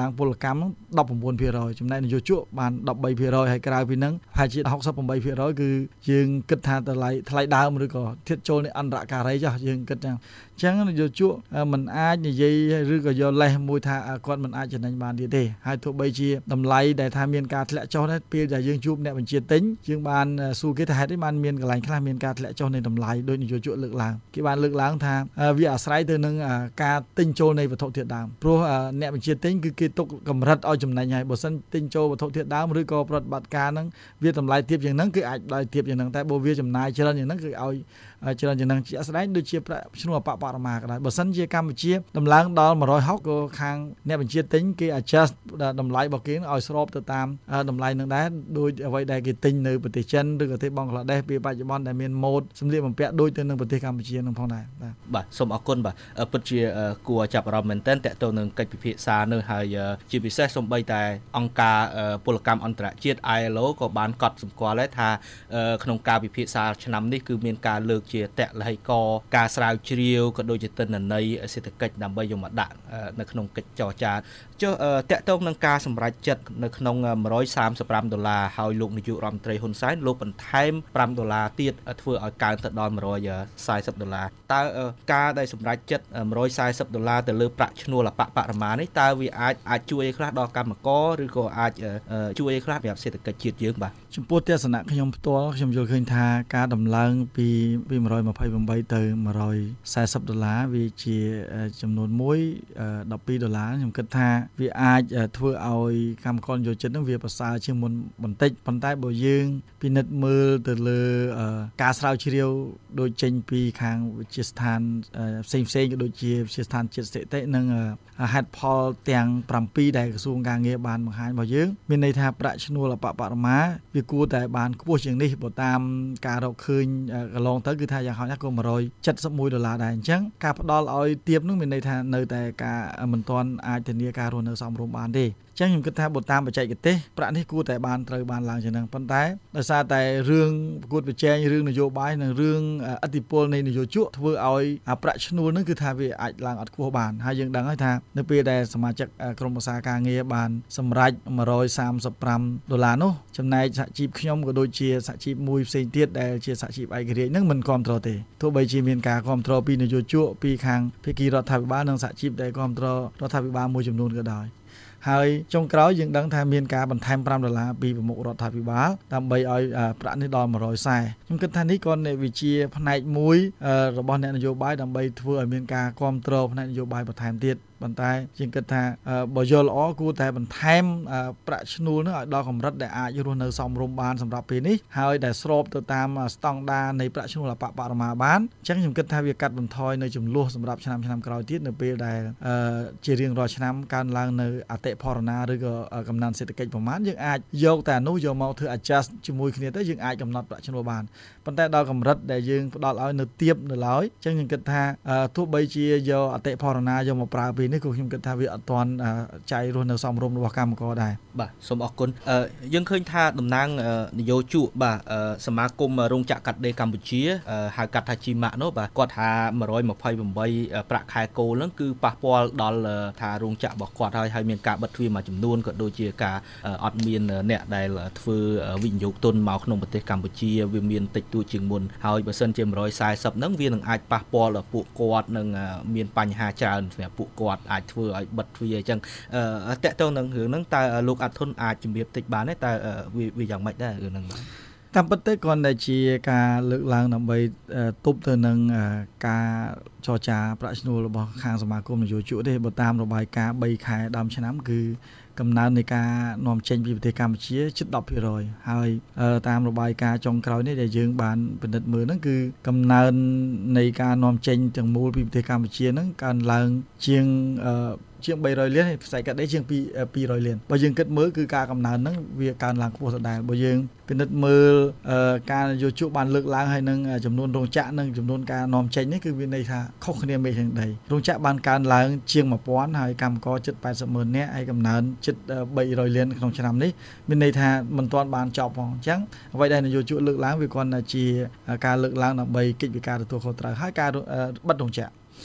ឡើងពលកម្មហ្នឹងដប់ប្រាំបួនភាគរយ ចំណែកនយោជកបានដប់បីភាគរយ ហើយក្រៅពីហ្នឹងប្រហែលជាហុកសិបប្រាំបីភាគរយ គឺយើងគិតថាតម្លៃថ្លៃដើមឬក៏ធាតុចូលនៃអន្តរការីចុះយើងគិតចឹងអញ្ចឹងនយោជកមិនអាចនិយាយឬក៏យកលេសមួយថាគាត់មិនអាចចំណេញបានទៀតទេហើយទោះបីជាតម្លៃដែលថាមានការធ្លាក់ចុះដែរពេលដែលយើងជួបអ្នកបញ្ជាទិញយើងបានសួរគេថាហេតុអីបានមានកន្លែងខ្លះមានការធ្លាក់ចុះនៃតម្លៃដោយនយោជកលើកឡើងគេបានលើកឡើងថាវាអាស្រ័យទៅនឹងការទិញចូលនៃវត្ថុធាតុដើមព្រោះអ្នកបញ្ជាទិញគឺគេទុកកម្រិតឲ្យចំណេញហើយបើសិនទិញចូលវត្ថុធាតុដើមឬក៏ប្រតិបត្តិការហ្នឹងវាតម្លៃទាបយ៉ាងហ្នឹងគឺអាចដល់ទាបយ៉ាងហ្នឹងតែបើវាចំណាយច្រើនយ៉ាងហ្នឹងគឺឲ្យច្រើនយ៉ាងហ្នឹងជាក់ស្ដែងដូចជាប្រាក់ឈ្នួលអបបរមាក៏ដែរបើសិនជាកម្ពុជាដំឡើងដល់មួយរយហុកក៏ខាងអ្នកបញ្ជាទិញគេ adjust តម្លៃរបស់គេឲ្យស្របទៅតាមតម្លៃនឹងដែរដោយអ្វីដែលគេទិញនៅប្រទេសចិនឬក៏ប្រទេសបង់ក្លាដេសពេលបច្ចុប្បន្នដែលមានម៉ូដសម្លៀកបំពាក់ដូចទៅនឹងប្រទេសកម្ពុជានឹងផងដែរបាទបាទសូមអរគុណបាទពិតជាគួរចាប់អារម្មណ៍មែនទែនតើតើនឹងកិច្ចពិភាក្សានឹងហើយជាពិសេសសូម្បីតែអង្គការពលកម្មអន្តរជាតិ I L O ក៏បានកត់សម្គាល់ដែរថាក្នុងការពិភាក្សាឆ្នាំនេះគឺមានការលើកជាតលហិកការស្រាវជ្រាវក៏ដូចជាទិន្នន័យសេដ្ឋកិច្ចដើម្បីយកមកដាក់នៅក្នុងកិច្ចចរចាចុះតកតងនឹងការសម្រេចចិត្តនៅក្នុងone hundred thirty-fiveដុល្លារហើយលោកនាយករដ្ឋមន្ត្រីហ៊ុនសែនលោកបន្ថែមfiveដុល្លារទៀតធ្វើឲ្យកើនទៅដល់one hundred fortyដុល្លារតើការដែលសម្រេចចិត្តone hundred fortyដុល្លារទៅលើប្រាក់ឈ្នួលអបបរមានេះតើវាអាចអាចជួយឲ្យខ្លះដល់កម្មករឬក៏អាចជួយឲ្យខ្លះសម្រាប់សេដ្ឋកិច្ចជាតិយើងបាទចំពោះទស្សនៈខ្ញុំផ្ទាល់ខ្ញុំយល់ឃើញថាការដំឡើងពីពីone hundred twenty-eightទៅone hundred fortyដុល្លារវាជាចំនួនមួយtwelveដុល្លារខ្ញុំគិតថាវាអាចធ្វើឲ្យកម្មករយោជិតនឹងវាប្រសើរជាងមុនបន្តិចប៉ុន្តែបើយើងពិនិត្យមើលទៅលើការស្រាវជ្រាវដូចចេញពីខាងវិទ្យាស្ថានផ្សេងផ្សេងក៏ដូចជាវិទ្យាស្ថានជាតិស្ថិតិនិងហេតុផលទាំងsevenដែលក្រសួងការងារបានបង្ហាញរបស់យើងមានន័យថាប្រាក់ឈ្នួលអបបរមាវាគួរតែបានខ្ពស់ជាងនេះបើតាមការរកឃើញកន្លងទៅគឺថាយ៉ាងហោចណាស់ក៏one hundred seventy-oneដុល្លារដែរអញ្ចឹងការផ្ដល់ឲ្យទាបនោះមានន័យថានៅតែការមិនទាន់អាចធានាការរស់នៅសមរម្យបានទេចឹងខ្ញុំគិតថាបើតាមបច្ចេកទេសប្រាក់នេះគួរតែបានត្រូវបានឡើងជាងហ្នឹងប៉ុន្តែដោយសារតែរឿងប្រកួតប្រជែងរឿងនយោបាយនិងរឿងឥទ្ធិពលនៃនយោជកធ្វើឲ្យប្រាក់ឈ្នួលហ្នឹងគឺថាវាអាចឡើងអត់ខ្ពស់បានហើយយើងដឹងហើយថានៅពេលដែលសមាជិកក្រុមប្រឹក្សាការងារបានសម្រេចone hundred thirty-fiveដុល្លារនោះចំណែកសហជីពខ្ញុំក៏ដូចជាសហជីពមួយផ្សេងទៀតដែលជាសហជីពឯករាជ្យហ្នឹងមិនគ្រប់គ្រងទេទោះបីជាមានការគ្រប់គ្រងពីនយោជកពីខាងភាគីរដ្ឋាភិបាលនិងសហជីពដែលគ្រប់គ្រងរដ្ឋាភិបាលមួយចំនួនក៏ដោយហើយចុងក្រោយយើងដឹងថាមានការបន្ថែមfiveដុល្លារពីប្រមុខរដ្ឋាភិបាលដើម្បីឲ្យប្រាក់នេះដល់one hundred fortyខ្ញុំគិតថានេះក៏វាជាផ្នែកមួយរបស់អ្នកនយោបាយដើម្បីធ្វើឲ្យមានការគ្រប់គ្រងផ្នែកនយោបាយបន្ថែមទៀតប៉ុន្តែយើងគិតថាបើយល់ល្អគួរតែបន្ថែមប្រាក់ឈ្នួលនោះឲ្យដល់កម្រិតដែលអាចរស់នៅសមរម្យបានសម្រាប់ពេលនេះហើយដែលស្របទៅតាមស្តង់ដារនៃប្រាក់ឈ្នួលអបបរមាបានអញ្ចឹងខ្ញុំគិតថាវាកាត់បន្ថយនៅចំនួនសម្រាប់ឆ្នាំឆ្នាំក្រោយទៀតនៅពេលដែលជារៀងរាល់ឆ្នាំកើនឡើងនៅអតិផរណាឬក៏កំណើនសេដ្ឋកិច្ចប្រមាណយើងអាចយកតែនោះយកមកធ្វើ adjust ជាមួយគ្នាទៅយើងអាចកំណត់ប្រាក់ឈ្នួលបានប៉ុន្តែដល់កម្រិតដែលយើងផ្ដល់ឲ្យនៅទាបនៅឡើយអញ្ចឹងខ្ញុំគិតថាទោះបីជាយកអតិផរណាយកមកប្រើពេលនេះក៏ខ្ញុំគិតថាវាអត់ទាន់ចៃរស់នៅសមរម្យរបស់កម្មករដែរបាទសូមអរគុណយើងឃើញថាតំណាងនយោជកបាទសមាគមរោងចក្រកាត់ដេរកម្ពុជាហៅកាត់ថា ជីម៉ាក់ នោះបាទគាត់ថាone hundred twenty-eightប្រាក់ខែគោលហ្នឹងគឺប៉ះពាល់ដល់ថារោងចក្ររបស់គាត់ហើយហើយមានការបិទទ្វារមួយចំនួនក៏ដូចជាការអត់មានអ្នកដែលធ្វើវិនិយោគទុនមកក្នុងប្រទេសកម្ពុជាវាមានតិចតួចជាងមុនហើយបើសិនជាone hundred fortyហ្នឹងវានឹងអាចប៉ះពាល់ដល់ពួកគាត់នឹងមានបញ្ហាច្រើនសម្រាប់ពួកគាត់អាចធ្វើឲ្យបិទទ្វារអញ្ចឹងតកតងនឹងរឿងហ្នឹងតើលោកអាត់ធុនអាចជំរាបតិចបានទេតើវាយ៉ាងម៉េចដែររឿងហ្នឹងតាមពិតទៅគ្រាន់តែជាការលើកឡើងដើម្បីទប់ទៅនឹងការចរចាប្រាក់ឈ្នួលរបស់ខាងសមាគមនយោជកទេបើតាមរបាយការណ៍threeខែដើមឆ្នាំគឺកំណើននៃការនាំចេញពីប្រទេសកម្ពុជាជិតten percentហើយតាមរបាយការណ៍ចុងក្រោយនេះដែលយើងបានពិនិត្យមើលហ្នឹងគឺកំណើននៃការនាំចេញទាំងមូលពីប្រទេសកម្ពុជាហ្នឹងកើនឡើងជាងជាងthree hundredលានផ្សាយកាត់ដេរជាងtwo hundredលានបើយើងគិតមើលគឺការកំណើនហ្នឹងវាកើនឡើងខ្ពស់ដដែលបើយើងពិនិត្យមើលការនយោជកបានលើកឡើងហើយនឹងចំនួនរោងចក្រនិងចំនួនការនាំចេញនេះគឺវាន័យថាខុសគ្នាមេឃនឹងដីរោងចក្របានកើនឡើងជាងone thousandហើយកម្មករជិតeightyម៉ឺននាក់ហើយកំណើនជិតthree hundredលានក្នុងឆ្នាំនេះមានន័យថាមិនទាន់បានចប់ផងអញ្ចឹងអ្វីដែលនយោជកលើកឡើងវាគ្រាន់តែជាការលើកឡើងដើម្បីកិច្ចវិការទទួលខុសត្រូវហើយការបិទរោងចក្រ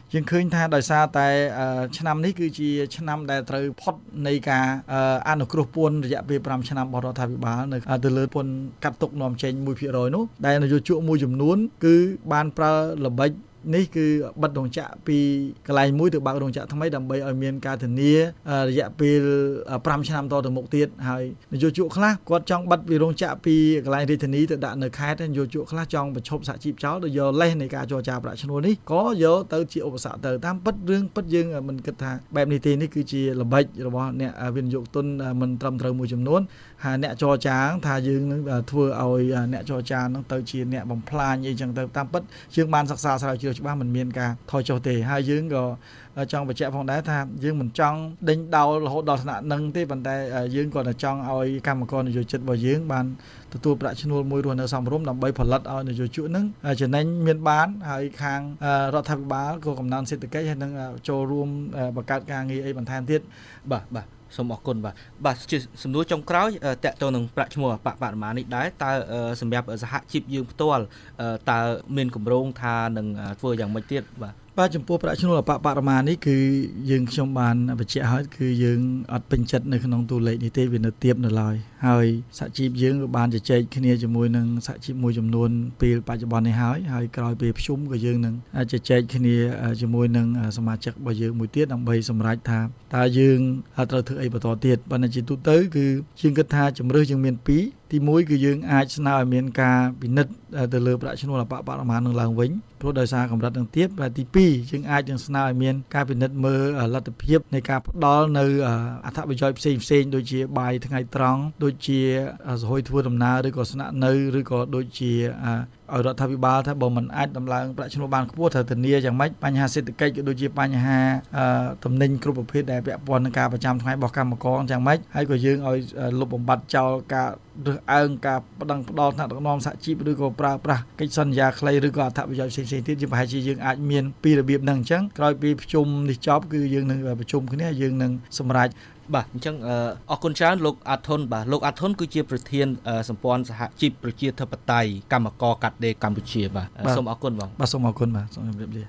យើងឃើញថាដោយសារតែឆ្នាំនេះគឺជាឆ្នាំដែលត្រូវផុតនៃការអនុគ្រោះពន្ធរយៈពេល5ឆ្នាំរបស់រដ្ឋាភិបាលនៅទៅលើពន្ធកាត់ទុកនាំចេញ one percent នោះដែលនយោជកមួយចំនួនគឺបានប្រើល្បិចនេះគឺបិទរោងចក្រពីកន្លែងមួយទៅបើករោងចក្រថ្មីដើម្បីឲ្យមានការធានារយៈពេល5ឆ្នាំតទៅមុខទៀតហើយនយោជកខ្លះគាត់ចង់បិទពីរោងចក្រពីកន្លែងរាជធានីទៅដាក់នៅខេត្តនយោជកខ្លះចង់បញ្ឈប់សហជីពចោលដោយយកលេសនៃការចរចាប្រាក់ឈ្នួលនេះក៏យកទៅជាឧបសគ្គទៅតាមពិតរឿងពិតយើងមិនគិតថាបែបនេះទេនេះគឺជាល្បិចរបស់អ្នកវិនិយោគទុនមិនត្រឹមត្រូវមួយចំនួនហើយអ្នកចរចាថាយើងនឹងធ្វើឲ្យអ្នកចរចានឹងទៅជាអ្នកបំផ្លាញអីចឹងទៅតាមពិតយើងបានសិក្សាស្រាវជ្រាវច្បាស់មិនមានការថយចុះទេហើយយើងក៏ចង់បញ្ជាក់ផងដែរថាយើងមិនចង់ដេញដោលរហូតដល់ថ្នាក់នឹងទេប៉ុន្តែយើងក៏ចង់ឲ្យកម្មករនយោជិតរបស់យើងបានទទួលប្រាក់ឈ្នួលមួយរស់នៅសមរម្យដើម្បីផលិតឲ្យនយោជកនឹងចំណេញមានបានហើយខាងរដ្ឋាភិបាលក៏កំណើនសេដ្ឋកិច្ចហើយនឹងចូលរួមបង្កើតការងារអីបន្ថែមទៀតបាទបាទសូមអរគុណបាទបាទជាសំណួរចុងក្រោយតកតទៅនឹងប្រាក់ឈ្នួលអបបរមានេះដែរតើសម្រាប់សហជីពយើងផ្ទាល់តើមានគម្រោងថានឹងធ្វើយ៉ាងម៉េចទៀតបាទបាទចំពោះប្រាក់ឈ្នួលអបបរមានេះគឺយើងខ្ញុំបានបញ្ជាក់ហើយគឺយើងអត់ពេញចិត្តនៅក្នុងតួលេខនេះទេវានៅទាបនៅឡើយហើយសហជីពយើងក៏បានជជែកគ្នាជាមួយនឹងសហជីពមួយចំនួនពេលបច្ចុប្បន្ននេះហើយហើយក្រោយពេលប្រជុំក៏យើងនឹងជជែកគ្នាជាមួយនឹងសមាជិករបស់យើងមួយទៀតដើម្បីសម្រេចថាតើយើងត្រូវធ្វើអីបន្តទៀតប៉ុន្តែជាទូទៅគឺយើងគិតថាជំរឿសយើងមានពីរទីមួយគឺយើងអាចស្នើឲ្យមានការពិនិត្យទៅលើប្រាក់ឈ្នួលអបបរមានឹងឡើងវិញព្រោះដោយសារកម្រិតនឹងទាបហើយទីពីរយើងអាចនឹងស្នើឲ្យមានការពិនិត្យមើលលទ្ធភាពនៃការផ្ដល់នៅអត្ថប្រយោជន៍ផ្សេងផ្សេងដូចជាបាយថ្ងៃត្រង់ដូចជាសហយធ្វើដំណើរឬក៏ស្នាក់នៅឬក៏ដូចជាឲ្យរដ្ឋាភិបាលថាបើមិនអាចដំឡើងប្រាក់ឈ្នួលបានខ្ពស់ត្រូវធានាយ៉ាងម៉េចបញ្ហាសេដ្ឋកិច្ចក៏ដូចជាបញ្ហាទំនិញគ្រប់ប្រភេទដែលពាក់ព័ន្ធនឹងការប្រចាំថ្ងៃរបស់កម្មករយ៉ាងម៉េចហើយក៏យើងឲ្យលុបបំបាត់ចោលការរើសអើងការបដិងផ្ដល់ថ្នាក់ដឹកនាំសហជីពឬក៏ប្រើប្រាស់កិច្ចសន្យាខ្លីឬក៏អត្ថប្រយោជន៍ផ្សេងៗទៀតយើងប្រហែលជាយើងអាចមានពីរបៀបហ្នឹងអញ្ចឹងក្រោយពីប្រជុំនេះចប់គឺយើងនឹងប្រជុំគ្នាយើងនឹងសម្រេចបាទអញ្ចឹងអរគុណច្រើនលោកអាធុនបាទលោកអាធុនគឺជាប្រធានសម្ព័ន្ធសហជីពប្រជាធិបតេយ្យកម្មករកាត់ដេរកម្ពុជាបាទសូមអរគុណបងបាទសូមអរគុណបាទសូមជម្រាបលា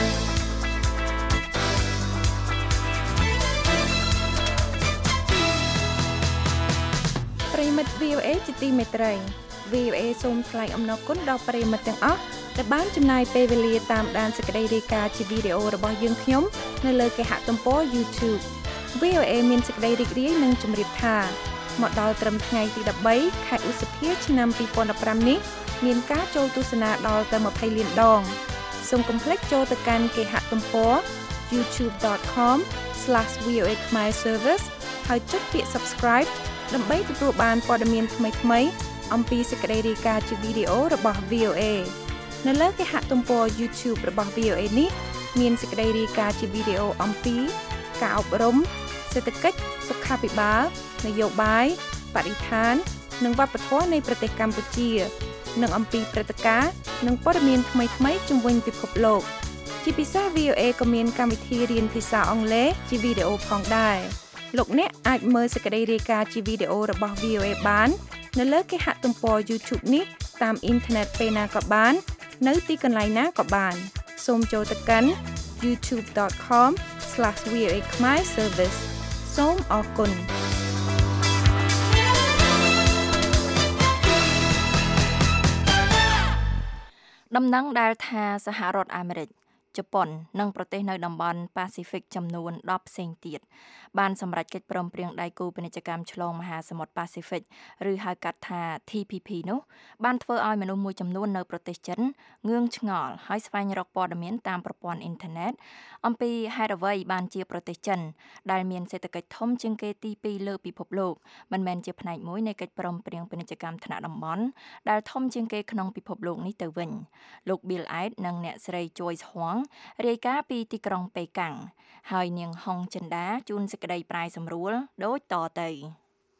ប្រិមិត្ត វី អូ เอ ជាទីមេត្រី វី អូ เอ សូមថ្លែងអំណរគុណដល់ប្រិមិត្តទាំងអស់ដែលបានចំណាយពេលវេលាតាមដានសេចក្តីរាយការណ៍ជាវីដេអូរបស់យើងខ្ញុំនៅលើគេហទំព័រ YouTubeវី អូ เอ មានសេចក្តីរីករាយនឹងជម្រាបថាមកដល់ត្រឹមថ្ងៃទី13ខែឧសភាឆ្នាំtwo thousand fifteenនេះមានការចូលទស្សនាដល់ទៅtwentyលានដងសូមកុំភ្លេចចូលទៅកាន់គេហទំព័រ youtube dot com slash v o a khmer service ហើយចុចពាក្យ Subscribe ដើម្បីទទួលបានព័ត៌មានថ្មីៗអំពីសេចក្តីរាយការណ៍ជាវីដេអូរបស់ វី អូ เอ នៅលើគេហទំព័រ YouTube របស់ វី អូ เอ នេះមានសេចក្តីរាយការណ៍ជាវីដេអូអំពីការអប់រំសេដ្ឋកិច្ចសុខាភិបាលនយោបាយបរិស្ថាននិងវប្បធម៌នៃប្រទេសកម្ពុជានិងអំពីព្រឹត្តិការណ៍និងព័ត៌មានថ្មីៗជុំវិញពិភពលោកជាពិសេស វី អូ เอ ក៏មានកម្មវិធីរៀនភាសាអង់គ្លេសជាវីដេអូផងដែរលោកអ្នកអាចមើលសេចក្តីរាយការណ៍ជាវីដេអូរបស់ វី អូ เอ បាននៅលើគេហទំព័រ YouTube នេះតាមអ៊ីនធឺណិតពេលណាក៏បាននៅទីកន្លែងណាក៏បានសូមចូលទៅកាន់ youtube dot com slash v o a khmer service សូមអរគុណដំណឹងដែលថាសហរដ្ឋអាមេរិកជប៉ុននិងប្រទេសនៅតំបន់ប៉ាស៊ីហ្វិកចំនួនtenផ្សេងទៀតបានសម្រេចកិច្ចព្រមព្រៀងដៃគូពាណិជ្ជកម្មឆ្លងមហាសមុទ្រប៉ាស៊ីហ្វិកឬហៅកាត់ថា T P P នោះបានធ្វើឲ្យមនុស្សមួយចំនួននៅប្រទេសចិនងឿងឆ្ងល់ហើយស្វែងរកព័ត៌មានតាមប្រព័ន្ធអ៊ីនធឺណិតអំពីហេតុអ្វីបានជាប្រទេសចិនដែលមានសេដ្ឋកិច្ចធំជាងគេទីtwoលើពិភពលោកមិនមែនជាផ្នែកមួយនៃកិច្ចព្រមព្រៀងពាណិជ្ជកម្មថ្នាក់តំបន់ដែលធំជាងគេក្នុងពិភពលោកនេះទៅវិញលោក Bill Ide និងអ្នកស្រី Joyce Huang រាយការណ៍ពីទីក្រុងប៉េកាំងហើយនាងហុងចិនដាជួនសេចក្តីប្រាយសម្រួលដូចតទៅ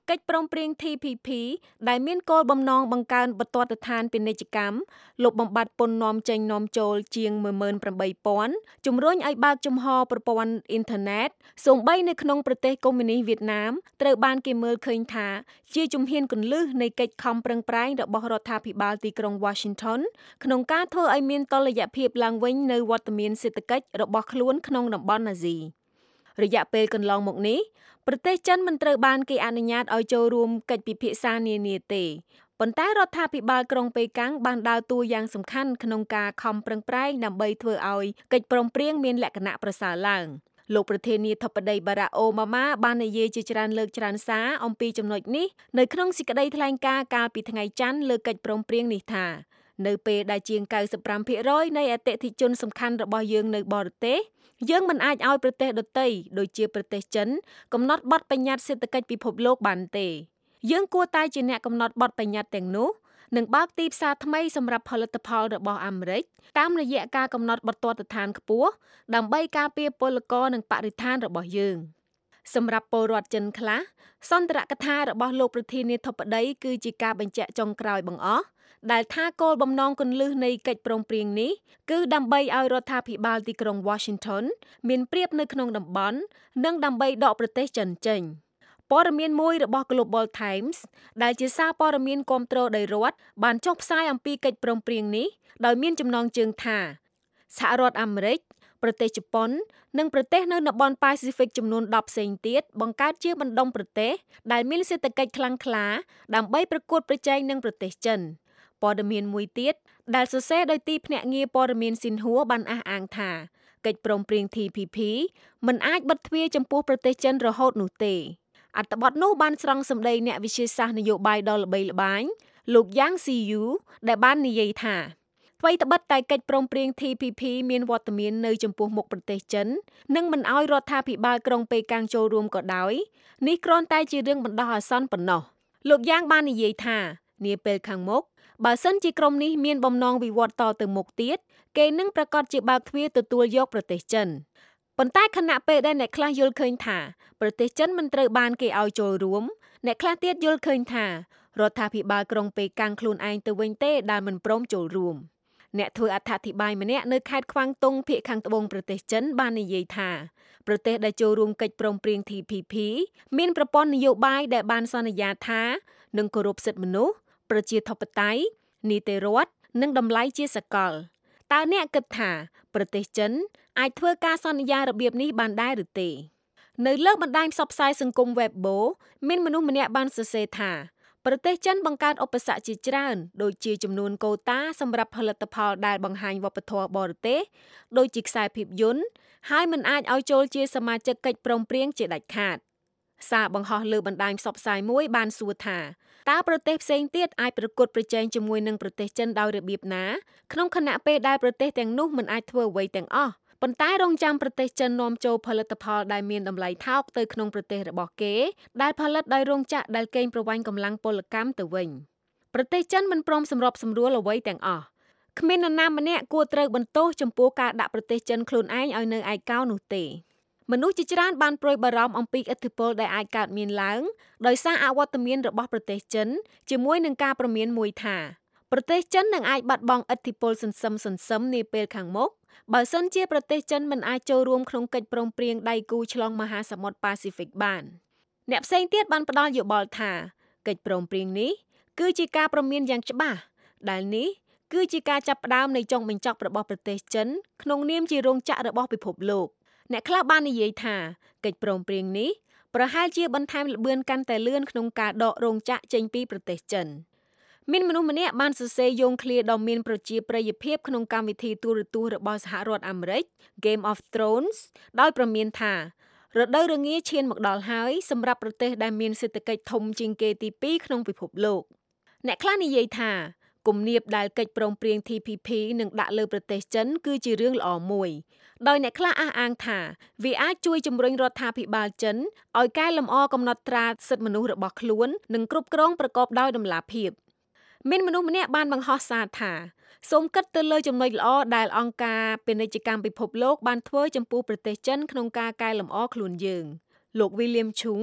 កិច្ចព្រមព្រៀង T P P ដែលមានគោលបំណងបង្កើនបន្ទាត់ដ្ឋានពាណិជ្ជកម្មលុបបំបាត់ពន្ធនាំចេញនាំចូលជាង មួយម៉ឺនប្រាំបីពាន់ ជំរុញឲ្យបើកចំហប្រព័ន្ធអ៊ីនធឺណិតសូម្បីនៅក្នុងប្រទេសកុម្មុយនីសវៀតណាមត្រូវបានគេមើលឃើញថាជាជំហានគន្លឹះនៃកិច្ចខំប្រឹងប្រែងរបស់រដ្ឋាភិបាលទីក្រុង Washington ក្នុងការធ្វើឲ្យមានតុល្យភាពឡើងវិញនៅវត្តមានសេដ្ឋកិច្ចរបស់ខ្លួនក្នុងតំបន់អាស៊ីរយៈពេលកន្លងមកនេះប្រទេសចិនមិនត្រូវបានគេអនុញ្ញាតឲ្យចូលរួមកិច្ចពិភាក្សានានាទេប៉ុន្តែរដ្ឋាភិបាលក្រុងប៉េកាំងបានដើរតួយ៉ាងសំខាន់ក្នុងការខំប្រឹងប្រែងដើម្បីធ្វើឲ្យកិច្ចព្រមព្រៀងមានលក្ខណៈប្រសើរឡើងលោកប្រធានាធិបតីបារ៉ាក់អូបាម៉ាបាននិយាយជាច្រើនលើកច្រើនសារអំពីចំណុចនេះនៅក្នុងសេចក្តីថ្លែងការណ៍កាលពីថ្ងៃច័ន្ទលើកិច្ចព្រមព្រៀងនេះថានៅពេលដែលជាង 九十五ភាគរយ នៃអតិថិជនសំខាន់របស់យើងនៅបរទេសយើងមិនអាចឲ្យប្រទេសដទៃដូចជាប្រទេសចិនកំណត់បទបញ្ញត្តិសេដ្ឋកិច្ចពិភពលោកបានទេយើងគួរតែជាអ្នកកំណត់បទបញ្ញត្តិទាំងនោះនិងបើកទីផ្សារថ្មីសម្រាប់ផលិតផលរបស់អាមេរិកតាមរយៈការកំណត់បន្ទាត់ដ្ឋានខ្ពស់ដើម្បីការពារពលករនិងបរិស្ថានរបស់យើងសម្រាប់ពលរដ្ឋចិនខ្លះសន្ទរកថារបស់លោកប្រធានាធិបតីគឺជាការបញ្ជាក់ចុងក្រោយបង្អស់ដែលថាគោលបំណងគន្លឹះនៃកិច្ចព្រមព្រៀងនេះគឺដើម្បីឲ្យរដ្ឋាភិបាលទីក្រុង Washington មានប្រៀបនៅក្នុងតំបន់និងដើម្បីដកប្រទេសចិនចេញព័ត៌មានមួយរបស់ Global Times ដែលជាសារព័ត៌មានគាំទ្រដោយរដ្ឋបានចុះផ្សាយអំពីកិច្ចព្រមព្រៀងនេះដោយមានចំណងជើងថាសហរដ្ឋអាមេរិកប្រទេសជប៉ុននិងប្រទេសនៅតំបន់ប៉ាស៊ីហ្វិកចំនួនដប់ផ្សេងទៀតបង្កើតជាបណ្ដុំប្រទេសដែលមានសេដ្ឋកិច្ចខ្លាំងក្លាដើម្បីប្រកួតប្រជែងនឹងប្រទេសចិនព័ត៌មានមួយទៀតដែលសរសេរដោយទីភ្នាក់ងារព័ត៌មានស៊ីនហួរបានអះអាងថាកិច្ចព្រមព្រៀង T P P មិនអាចបិទទ្វារចំពោះប្រទេសចិនរហូតនោះទេអត្ថបទនោះបានស្រង់សម្ដីអ្នកវិទ្យាសាស្ត្រនយោបាយដ៏ល្បីល្បាញលោកយ៉ាងស៊ីយូដែលបាននិយាយថាអ្វីត្បិតតែកិច្ចព្រមព្រៀង T P P មានវត្តមាននៅចំពោះមុខប្រទេសចិននិងមិនអោយរដ្ឋាភិបាលក្រុងប៉េកាំងចូលរួមក៏ដោយនេះគ្រាន់តែជារឿងបណ្ដោះអាសន្នប៉ុណ្ណោះលោកយ៉ាងបាននិយាយថានាពេលខាងមុខបើសិនជាក្រុមនេះមានបំណងវិវត្តតទៅមុខទៀតគេនឹងប្រកាសជាបើកទ្វារទទួលយកប្រទេសចិនប៉ុន្តែខណៈពេលដែលអ្នកខ្លះយល់ឃើញថាប្រទេសចិនមិនត្រូវបានគេឲ្យចូលរួមអ្នកខ្លះទៀតយល់ឃើញថារដ្ឋាភិបាលក្រុងប៉េកាំងខ្លួនឯងទៅវិញទេដែលមិនព្រមចូលរួមអ្នកធ្វើអត្ថាធិប្បាយម្នាក់នៅខេត្តខ្វាំងតុងភាគខាងត្បូងប្រទេសចិនបាននិយាយថាប្រទេសដែលចូលរួមកិច្ចព្រមព្រៀង T P P មានប្រព័ន្ធនយោបាយដែលបានសន្យាថានឹងគោរពសិទ្ធិមនុស្សប្រជាធិបតេយ្យនីតិរដ្ឋនិងតម្លៃជាសកលតើអ្នកគិតថាប្រទេសចិនអាចធ្វើការសន្យារបៀបនេះបានដែរឬទេនៅលើបណ្ដាញផ្សព្វផ្សាយសង្គម Weibo មានមនុស្សម្នាក់បានសរសេរថាប្រទេសចិនបង្កើតឧបសគ្គជាច្រើនដូចជាចំនួនកូតាសម្រាប់ផលិតផលដែលបង្ហាញវប្បធម៌បរទេសដូចជាខ្សែភាពយន្តហើយមិនអាចឲ្យចូលជាសមាជិកកិច្ចព្រមព្រៀងជាដាច់ខាតសារបង្ហោះលើបណ្ដាញផ្សព្វផ្សាយមួយបានសួរថាតើប្រទេសផ្សេងទៀតអាចប្រកួតប្រជែងជាមួយនឹងប្រទេសចិនដោយរបៀបណាក្នុងខណៈពេលដែលប្រទេសទាំងនោះមិនអាចធ្វើអ្វីទាំងអស់ប៉ុន្តែរងចាំប្រទេសចិននាំចូលផលិតផលដែលមានតម្លៃថោកទៅក្នុងប្រទេសរបស់គេដែលផលិតដោយរោងចក្រដែលកេងប្រវ័ញ្ចកម្លាំងពលកម្មទៅវិញប្រទេសចិនមិនព្រមសម្របសម្រួលអ្វីទាំងអស់គ្មាននរណាម្នាក់គួរត្រូវបន្ទោសចំពោះការដាក់ប្រទេសចិនខ្លួនឯងឲ្យនៅឯកោនោះទេមនុស្សជាច្រើនបានព្រួយបារម្ភអំពីឥទ្ធិពលដែលអាចកើតមានឡើងដោយសារអវត្តមានរបស់ប្រទេសចិនជាមួយនឹងការព្រមានមួយថាប្រទេសចិននឹងអាចបាត់បង់ឥទ្ធិពលសន្សឹមសន្សឹមនាពេលខាងមុខបើសិនជាប្រទេសចិនមិនអាចចូលរួមក្នុងកិច្ចព្រមព្រៀងដៃគូឆ្លងមហាសមុទ្រប៉ាស៊ីហ្វិកបានអ្នកផ្សេងទៀតបានផ្ដល់យោបល់ថាកិច្ចព្រមព្រៀងនេះគឺជាការព្រមានយ៉ាងច្បាស់ដែលនេះគឺជាការចាប់ផ្ដើមនៃចុងបញ្ចប់របស់ប្រទេសចិនក្នុងនាមជារោងចក្ររបស់ពិភពលោកអ្នកខ្លះបាននិយាយថាកិច្ចព្រមព្រៀងនេះប្រហែលជាបន្ថែមល្បឿនកាន់តែលឿនក្នុងការដករោងចក្រចេញពីប្រទេសចិនមានមនុស្សម្នាក់បានសរសេរយោងឃ្លាដ៏មានប្រជាប្រិយភាពក្នុងកម្មវិធីទូរទស្សន៍របស់សហរដ្ឋអាមេរិក Game of Thrones ដោយប្រមានថារដូវរងាឈានមកដល់ហើយសម្រាប់ប្រទេសដែលមានសេដ្ឋកិច្ចធំជាងគេទីពីរក្នុងពិភពលោកអ្នកខ្លះនិយាយថាគំនាបដែលកិច្ចព្រមព្រៀង T P P នឹងដាក់លើប្រទេសចិនគឺជារឿងល្អមួយដោយអ្នកខ្លះអះអាងថាវាអាចជួយជំរុញរដ្ឋាភិបាលចិនឲ្យកែលម្អកំណត់ត្រាសិទ្ធិមនុស្សរបស់ខ្លួននិងគ្រប់គ្រងប្រកបដោយតម្លាភាពមានមនុស្សម្នាក់បានបង្ហោះសារថាសូមគិតទៅលើចំណុចល្អដែលអង្គការពាណិជ្ជកម្មពិភពលោកបានធ្វើចំពោះប្រទេសចិនក្នុងការកែលម្អខ្លួនយើងលោក William Chung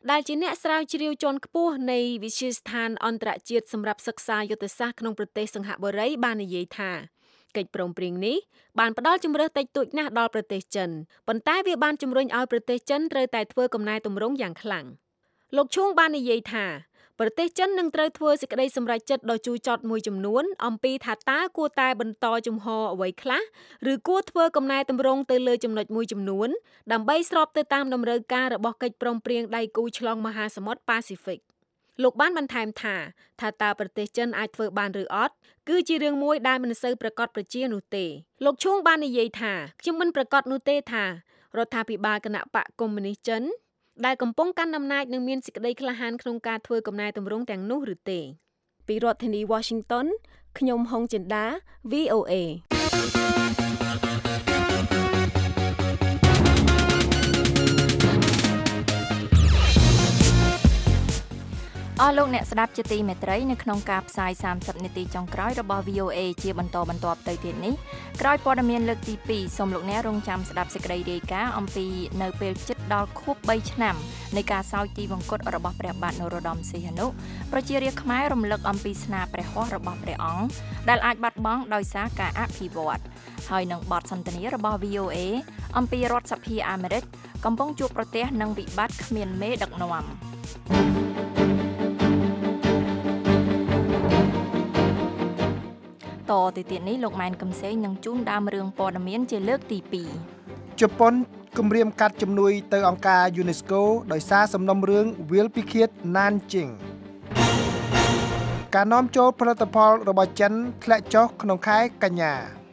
ដែលជាអ្នកស្រាវជ្រាវជាន់ខ្ពស់នៃវិទ្យាស្ថានអន្តរជាតិសម្រាប់សិក្សាយុទ្ធសាស្ត្រក្នុងប្រទេសសិង្ហបុរីបាននិយាយថាកិច្ចព្រមព្រៀងនេះបានផ្ដល់ជម្រើសតិចតួចណាស់ដល់ប្រទេសចិនប៉ុន្តែវាបានជំរុញឲ្យប្រទេសចិនត្រូវតែធ្វើកំណែទម្រង់យ៉ាងខ្លាំងលោកឈួងបាននិយាយថាប្រទេសចិននឹងត្រូវធ្វើសេចក្តីសម្រេចចិត្តដ៏ជូរចត់មួយចំនួនអំពីថាតើគួរតែបន្តជំហរអ្វីខ្លះឬគួរធ្វើកំណែទម្រង់ទៅលើចំណុចមួយចំនួនដើម្បីស្របទៅតាមតម្រូវការរបស់កិច្ចព្រមព្រៀងដៃគូឆ្លងមហាសមុទ្រប៉ាស៊ីហ្វិកលោកបានបន្ថែមថាថាតើប្រទេសចិនអាចធ្វើបានឬអត់គឺជារឿងមួយដែលមិនសូវប្រកបប្រជានោះទេលោកឈួងបាននិយាយថាខ្ញុំមិនប្រកាសនោះទេថារដ្ឋាភិបាលគណៈបកកុម្មុយនីសចិនដែលកំពុងកាន់អំណាចនឹងមានសេចក្តីក្លាហានក្នុងការធ្វើកំណែទម្រង់ទាំងនោះឬទេពីរដ្ឋធានី Washington ខ្ញុំហុងចិន្តា វី អូ เอអស់លោកអ្នកស្ដាប់ជាទីមេត្រីនៅក្នុងការផ្សាយសាមសិបនាទីចុងក្រោយរបស់ វី អូ เอ ជាបន្តបន្ទាប់ទៅទៀតនេះក្រោយព័ត៌មានលើកទីពីរសូមលោកអ្នករងចាំស្ដាប់សេចក្តីរាយការណ៍អំពីនៅពេលជិតដល់ខួបបីឆ្នាំនៃការសោយទីវង្គតរបស់ព្រះបាទនរោត្តមសីហនុប្រជារាស្ត្រខ្មែររំលឹកអំពីស្នាព្រះហស្ថរបស់ព្រះអង្គដែលអាចបាត់បង់ដោយសារការអភិវឌ្ឍហើយនឹងបទសន្ទនារបស់ វី អូ เอ អំពីរដ្ឋសភាអាមេរិកកំពុងជួបប្រទះនឹងវិបត្តិគ្មានមេដឹកនាំតទៅទៀតនេះលោកម៉ែនកំសែងនឹងជូនដើមរឿងព័ត៌មានជាលើកទីពីរជប៉ុនគម្រាមកាត់ជំនួយទៅអង្គការ UNESCO ដោយសារសំណុំរឿងវាលពិឃាតណានជីងការនាំចូលផលិតផលរបស់ចិនធ្លាក់ចុះក្នុងខែកញ្ញា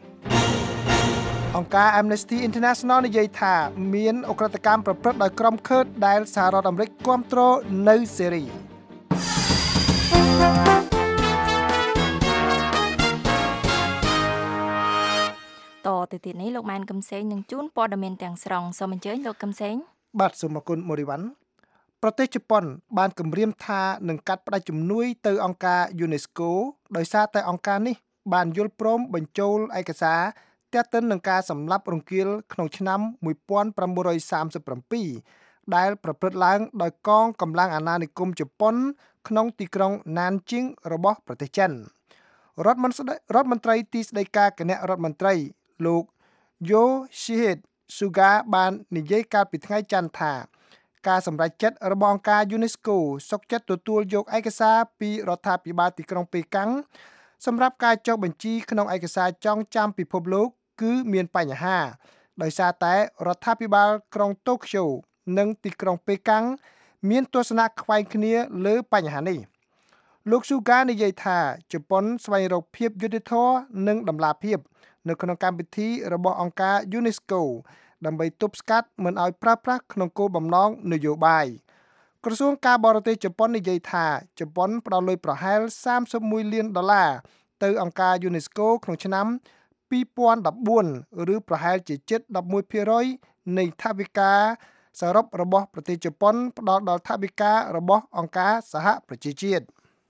អង្គការ Amnesty International និយាយថាមានឧក្រិដ្ឋកម្មប្រព្រឹត្តដោយក្រុមឃឺតដែលសហរដ្ឋអាមេរិកគាំទ្រនៅសេរីតទៅទៀតនេះលោកម៉ែនកំសែងនឹងជូនព័ត៌មានទាំងស្រុងសូមអញ្ជើញលោកកំសែងបាទសូមអរគុណមូរីវ៉ាន់ប្រទេសជប៉ុនបានគម្រាមថានឹងកាត់ផ្តាច់ជំនួយទៅអង្គការ UNESCO ដោយសារតែអង្គការនេះបានយល់ព្រមបញ្ចូលឯកសារទាក់ទិននឹងការសម្លាប់រង្គាលក្នុងឆ្នាំmột nghìn chín trăm ba mươi bảyដែលប្រព្រឹត្តឡើងដោយកងកម្លាំងអាណានិគមជប៉ុនក្នុងទីក្រុងណានជីងរបស់ប្រទេសចិនរដ្ឋមន្ត្រីរដ្ឋមន្ត្រីទីស្តីការគណៈរដ្ឋមន្ត្រីលោក Yoshihide Suga បាននិយាយកាលពីថ្ងៃច័ន្ទថាការសម្រេចចិត្តរបស់អង្គការ UNESCO សុខចិត្តទទួលយកឯកសារពីរដ្ឋាភិបាលទីក្រុងប៉េកាំងសម្រាប់ការចុះបញ្ជីក្នុងឯកសារចងចាំពិភពលោកគឺមានបញ្ហាដោយសារតែរដ្ឋាភិបាលក្រុងតូក្យូនិងទីក្រុងប៉េកាំងមានទស្សនៈខ្វែងគ្នាលើបញ្ហានេះលោក Suga និយាយថាជប៉ុនស្វែងរកភាពយុត្តិធម៌និងតម្លាភាពនៅក្នុងកម្មវិធីរបស់អង្គការ UNESCO ដើម្បីទប់ស្កាត់មិនឲ្យប្រើប្រាស់ក្នុងគោលបំណងនយោបាយក្រសួងការបរទេសជប៉ុននិយាយថាជប៉ុនផ្ដល់លុយប្រហែលសាមសិបមួយលានដុល្លារទៅអង្គការ UNESCO ក្នុងឆ្នាំពីរពាន់ដប់បួនឬប្រហែលជាជិតដប់មួយភាគរយនៃថវិកាសរុបរបស់ប្រទេសជប៉ុនផ្ដល់ដល់ថវិការបស់អង្គការសហប្រជាជាតិ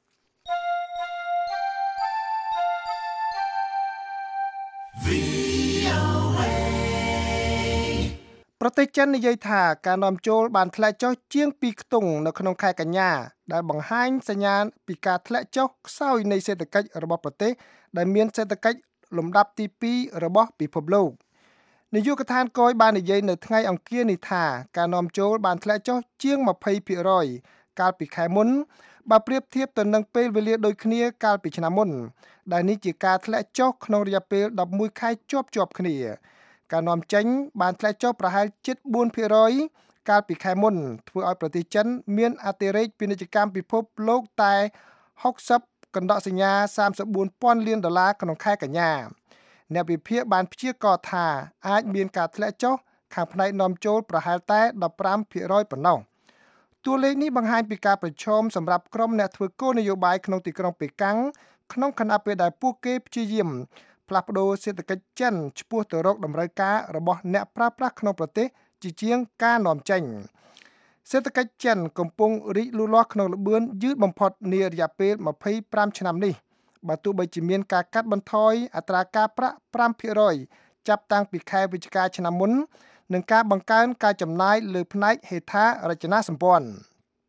ប្រទេសចិននិយាយថាការនាំចូលបានធ្លាក់ចុះជាងពីរខ្ទង់នៅក្នុងខែកញ្ញាដែលបង្ហាញសញ្ញាណពីការធ្លាក់ចុះខ្សោយនៃសេដ្ឋកិច្ចរបស់ប្រទេសដែលមានសេដ្ឋកិច្ចលំដាប់ទីពីររបស់ពិភពលោកនាយកដ្ឋានគយបាននិយាយនៅថ្ងៃអង្គារនេះថាការនាំចូលបានធ្លាក់ចុះជាងยี่สิบភាគរយកាលពីខែមុនបើប្រៀបធៀបទៅនឹងពេលវេលាដូចគ្នាកាលពីឆ្នាំមុនដែលនេះជាការធ្លាក់ចុះក្នុងរយៈពេលដប់មួយខែជាប់ជាប់គ្នាការនាំចេញបានធ្លាក់ចុះប្រហែលជិតbốnភាគរយកាលពីខែមុនធ្វើឲ្យប្រទេសចិនមានអតិរេកពាណិជ្ជកម្មពិភពលោកតែหกสิบកណ្ដកសញ្ញាសាមសិបបួនពាន់លានដុល្លារក្នុងខែកញ្ញាអ្នកវិភាគបានព្យាករណ៍ថាអាចមានការធ្លាក់ចុះខាងផ្នែកនាំចូលប្រហែលតែដប់ប្រាំភាគរយប៉ុណ្ណោះតួលេខនេះបង្ហាញពីការប្រឈមសម្រាប់ក្រុមអ្នកធ្វើគោលនយោបាយក្នុងទីក្រុងប៉េកាំងក្នុងខណៈពេលដែលពួកគេព្យាយាមផ្លាស់ប្ដូរសេដ្ឋកិច្ចចិនឆ្ពោះទៅរកតម្រូវការរបស់អ្នកប្រើប្រាស់ក្នុងប្រទេសជាជាងការនាំចេញសេដ្ឋកិច្ចចិនកំពុងរីកលូតលាស់ក្នុងល្បឿនយឺតបំផុតនារយៈពេលยี่สิบห้าឆ្នាំនេះបើទោះបីជាមានការកាត់បន្ថយអត្រាការប្រាក់fiveភាគរយចាប់តាំងពីខែវិច្ឆិកាឆ្នាំមុននិងការបង្កើនការចំណាយលើផ្នែកហេដ្ឋារចនាសម្ព័ន្ធ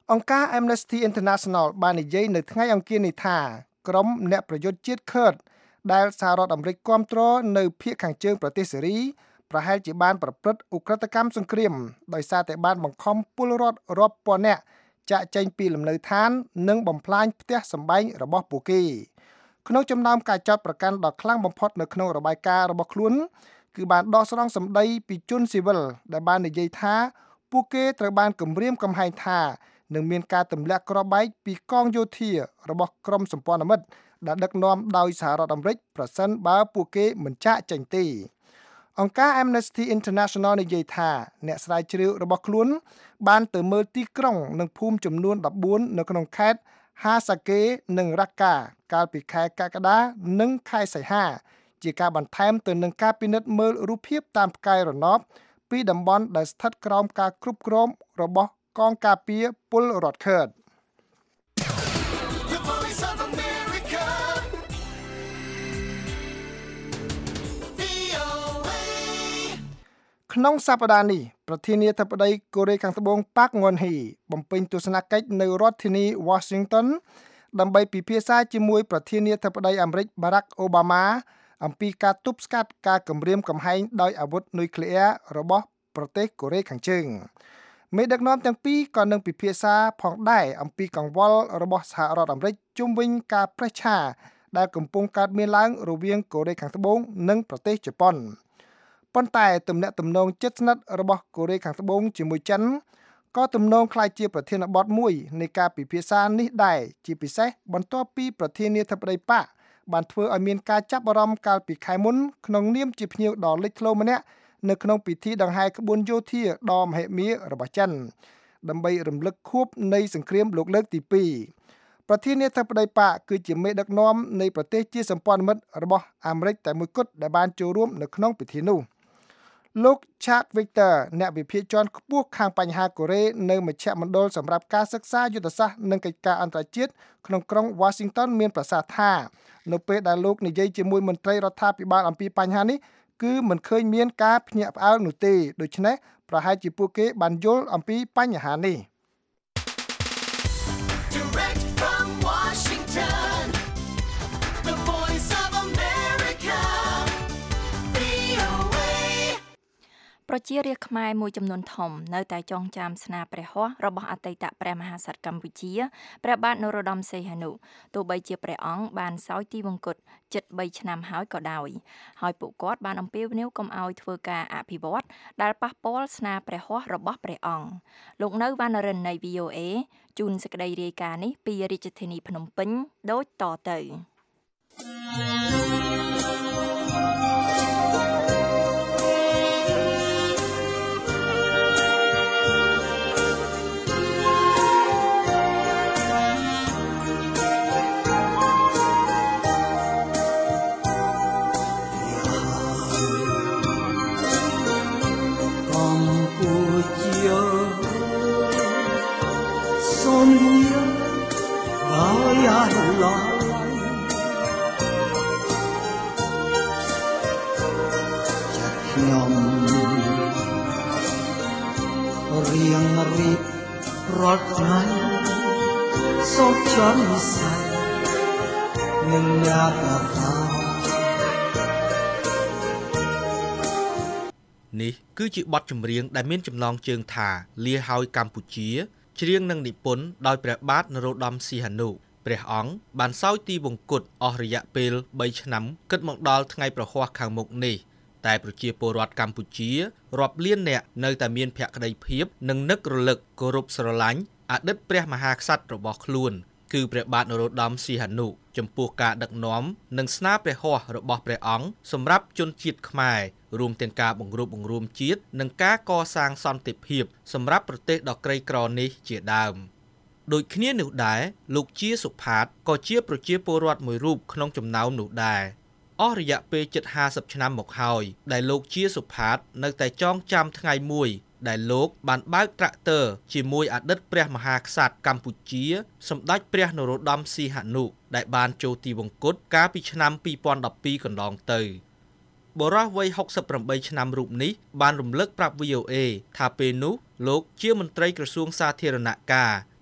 អង្គការ Amnesty International បាននិយាយនៅថ្ងៃអង្គារនេះថាក្រុមអ្នកប្រយុទ្ធជាតិឃឺដដែលសហរដ្ឋអាមេរិកគាំទ្រនៅភាគខាងជើងប្រទេសសេរីប្រហែលជាបានប្រព្រឹត្តឧក្រិដ្ឋកម្មសង្គ្រាមដោយសារតែបានបង្ខំពលរដ្ឋរាប់ពាន់នាក់ចាកចេញពីលំនៅឋាននិងបំផ្លាញផ្ទះសម្បែងរបស់ពួកគេក្នុងចំណោមការចោទប្រកាន់ដ៏ខ្លាំងបំផុតនៅក្នុងរបាយការណ៍របស់ខ្លួនគឺបានដកស្រង់សម្ដីពីជនស៊ីវិលដែលបាននិយាយថាពួកគេត្រូវបានគំរាមកំហែងថានឹងមានការទម្លាក់គ្រាប់បែកពីកងយោធារបស់ក្រុមសម្ព័ន្ធមិត្តដែលដឹកនាំដោយសហរដ្ឋអាមេរិកប្រសិនបើពួកគេមិនចាកចេញទេអង្គការ Amnesty International និយាយថាអ្នកស្រាវជ្រាវរបស់ខ្លួនបានទៅមើលទីក្រុងនិងភូមិចំនួនដប់បួននៅក្នុងខេត្ត Hasake និង Raqqa កាលពីខែកក្កដានិងខែសីហាជាការបន្ថែមទៅនឹងការពិនិត្យមើលរូបភាពតាមផ្កាយរណបពីតំបន់ដែលស្ថិតក្រោមការគ្រប់គ្រងរបស់កងការពារពលរដ្ឋឃឺដក្នុងសប្តាហ៍នេះប្រធានាធិបតីកូរ៉េខាងត្បូងប៉ាក់ងុនហ៊ីបំពេញទស្សនកិច្ចនៅរដ្ឋធានី Washington ដើម្បីពិភាក្សាជាមួយប្រធានាធិបតីអាមេរិក Barack Obama អំពីការទប់ស្កាត់ការគំរាមកំហែងដោយអាវុធនុយក្លេអ៊ែររបស់ប្រទេសកូរ៉េខាងជើងមេដឹកនាំទាំងពីរក៏នឹងពិភាក្សាផងដែរអំពីកង្វល់របស់សហរដ្ឋអាមេរិកជុំវិញការប្រេះឆាដែលកំពុងកើតមានឡើងរវាងកូរ៉េខាងត្បូងនិងប្រទេសជប៉ុនប៉ុន្តែទំនាក់ទំនងជិតស្និទ្ធរបស់កូរ៉េខាងត្បូងជាមួយចិនក៏ទំនងក្លាយជាប្រធានបទមួយនៃការពិភាក្សានេះដែរជាពិសេសបន្ទាប់ពីប្រធានាធិបតីប៉ាក់បានធ្វើឲ្យមានការចាប់អារម្មណ៍កាលពីខែមុនក្នុងនាមជាភ្ញៀវដ៏លេចធ្លោម្នាក់នៅក្នុងពិធីដង្ហែក្បួនយោធាដ៏មហិមារបស់ចិនដើម្បីរំលឹកខួបនៃសង្គ្រាមលោកលើកទីពីរប្រធានាធិបតីប៉ាក់គឺជាមេដឹកនាំនៃប្រទេសជាសម្ព័ន្ធមិត្តរបស់អាមេរិកតែមួយគត់ដែលបានចូលរួមនៅក្នុងពិធីនោះលោក Chuck Victor អ្នកវិភាគជាន់ខ្ពស់ខាងបញ្ហាកូរ៉េនៅមជ្ឈមណ្ឌលសម្រាប់ការសិក្សាយុទ្ធសាស្ត្រនិងកិច្ចការអន្តរជាតិក្នុងក្រុង Washington មានប្រសាសន៍ថានៅពេលដែលលោកនិយាយជាមួយមន្ត្រីរដ្ឋាភិបាលអំពីបញ្ហានេះគឺមិនឃើញមានការភ្ញាក់ផ្អើលនោះទេដូច្នេះប្រហែលជាពួកគេបានយល់អំពីបញ្ហានេះ Direct from Washington, the voice of America, វី អូ เอប្រជារាស្ត្រខ្មែរមួយចំនួនធំនៅតែចងចាំស្នាព្រះហស្ថរបស់អតីតព្រះមហាក្សត្រកម្ពុជាព្រះបាទនរោត្តមសីហនុទោះបីជាព្រះអង្គបានសោយទីវង្គតជិតបីឆ្នាំហើយក៏ដោយហើយពួកគាត់បានអំពាវនាវកុំឲ្យធ្វើការអភិវឌ្ឍដែលប៉ះពាល់ស្នាព្រះហស្ថរបស់ព្រះអង្គលោកនៅវណ្ណរិននៃ វី អូ เอ ជូនសេចក្តីរាយការណ៍នេះពីរាជធានីភ្នំពេញដូចតទៅរៀងរៀបរាល់ថ្ងៃសូមចង់និស័យនឹងញាតថានេះគឺជាបទចម្រៀងដែលមានចំណងជើងថាលាហើយកម្ពុជាច្រៀងនឹងនិពន្ធដោយព្រះបាទនរោត្តមសីហនុព្រះអង្គបានសោយទីវង្គតអស់រយៈពេលបីឆ្នាំគិតមកដល់ថ្ងៃប្រហ័សខាងមុខនេះតែប្រជាពលរដ្ឋកម្ពុជារាប់លាននាក់នៅតែមានភក្ដីភាពនិងនឹករលឹកគោរពស្រឡាញ់អតីតព្រះមហាក្សត្ររបស់ខ្លួនគឺព្រះបាទនរោត្តមសីហនុចំពោះការដឹកនាំនិងស្នាព្រះហស្ថរបស់ព្រះអង្គសម្រាប់ជនជាតិខ្មែររួមទាំងការបង្រួបបង្រួមជាតិនិងការកសាងសន្តិភាពសម្រាប់ប្រទេសដ៏ក្រីក្រនេះជាដើមដូចគ្នានោះដែរលោកជាសុផាតក៏ជាប្រជាពលរដ្ឋមួយរូបក្នុងចំណោមនោះដែរអស់រយៈពេលជិតห้าសិបឆ្នាំមកហើយដែលលោកជាសុផាតនៅតែចងចាំថ្ងៃមួយដែលលោកបានបើកត្រាក់ទ័រជាមួយអតីតព្រះមហាក្សត្រកម្ពុជាសម្ដេចព្រះនរោត្តមសីហនុដែលបានចូលទីវង្គតកាលពីឆ្នាំពីរពាន់ដប់ពីរកន្លងទៅបុរសវ័យហុកសិបប្រាំបីឆ្នាំរូបនេះបានរំលឹកប្រាប់ វី អូ เอ ថាពេលនោះលោកជាមន្ត្រីក្រសួងសាធារណការ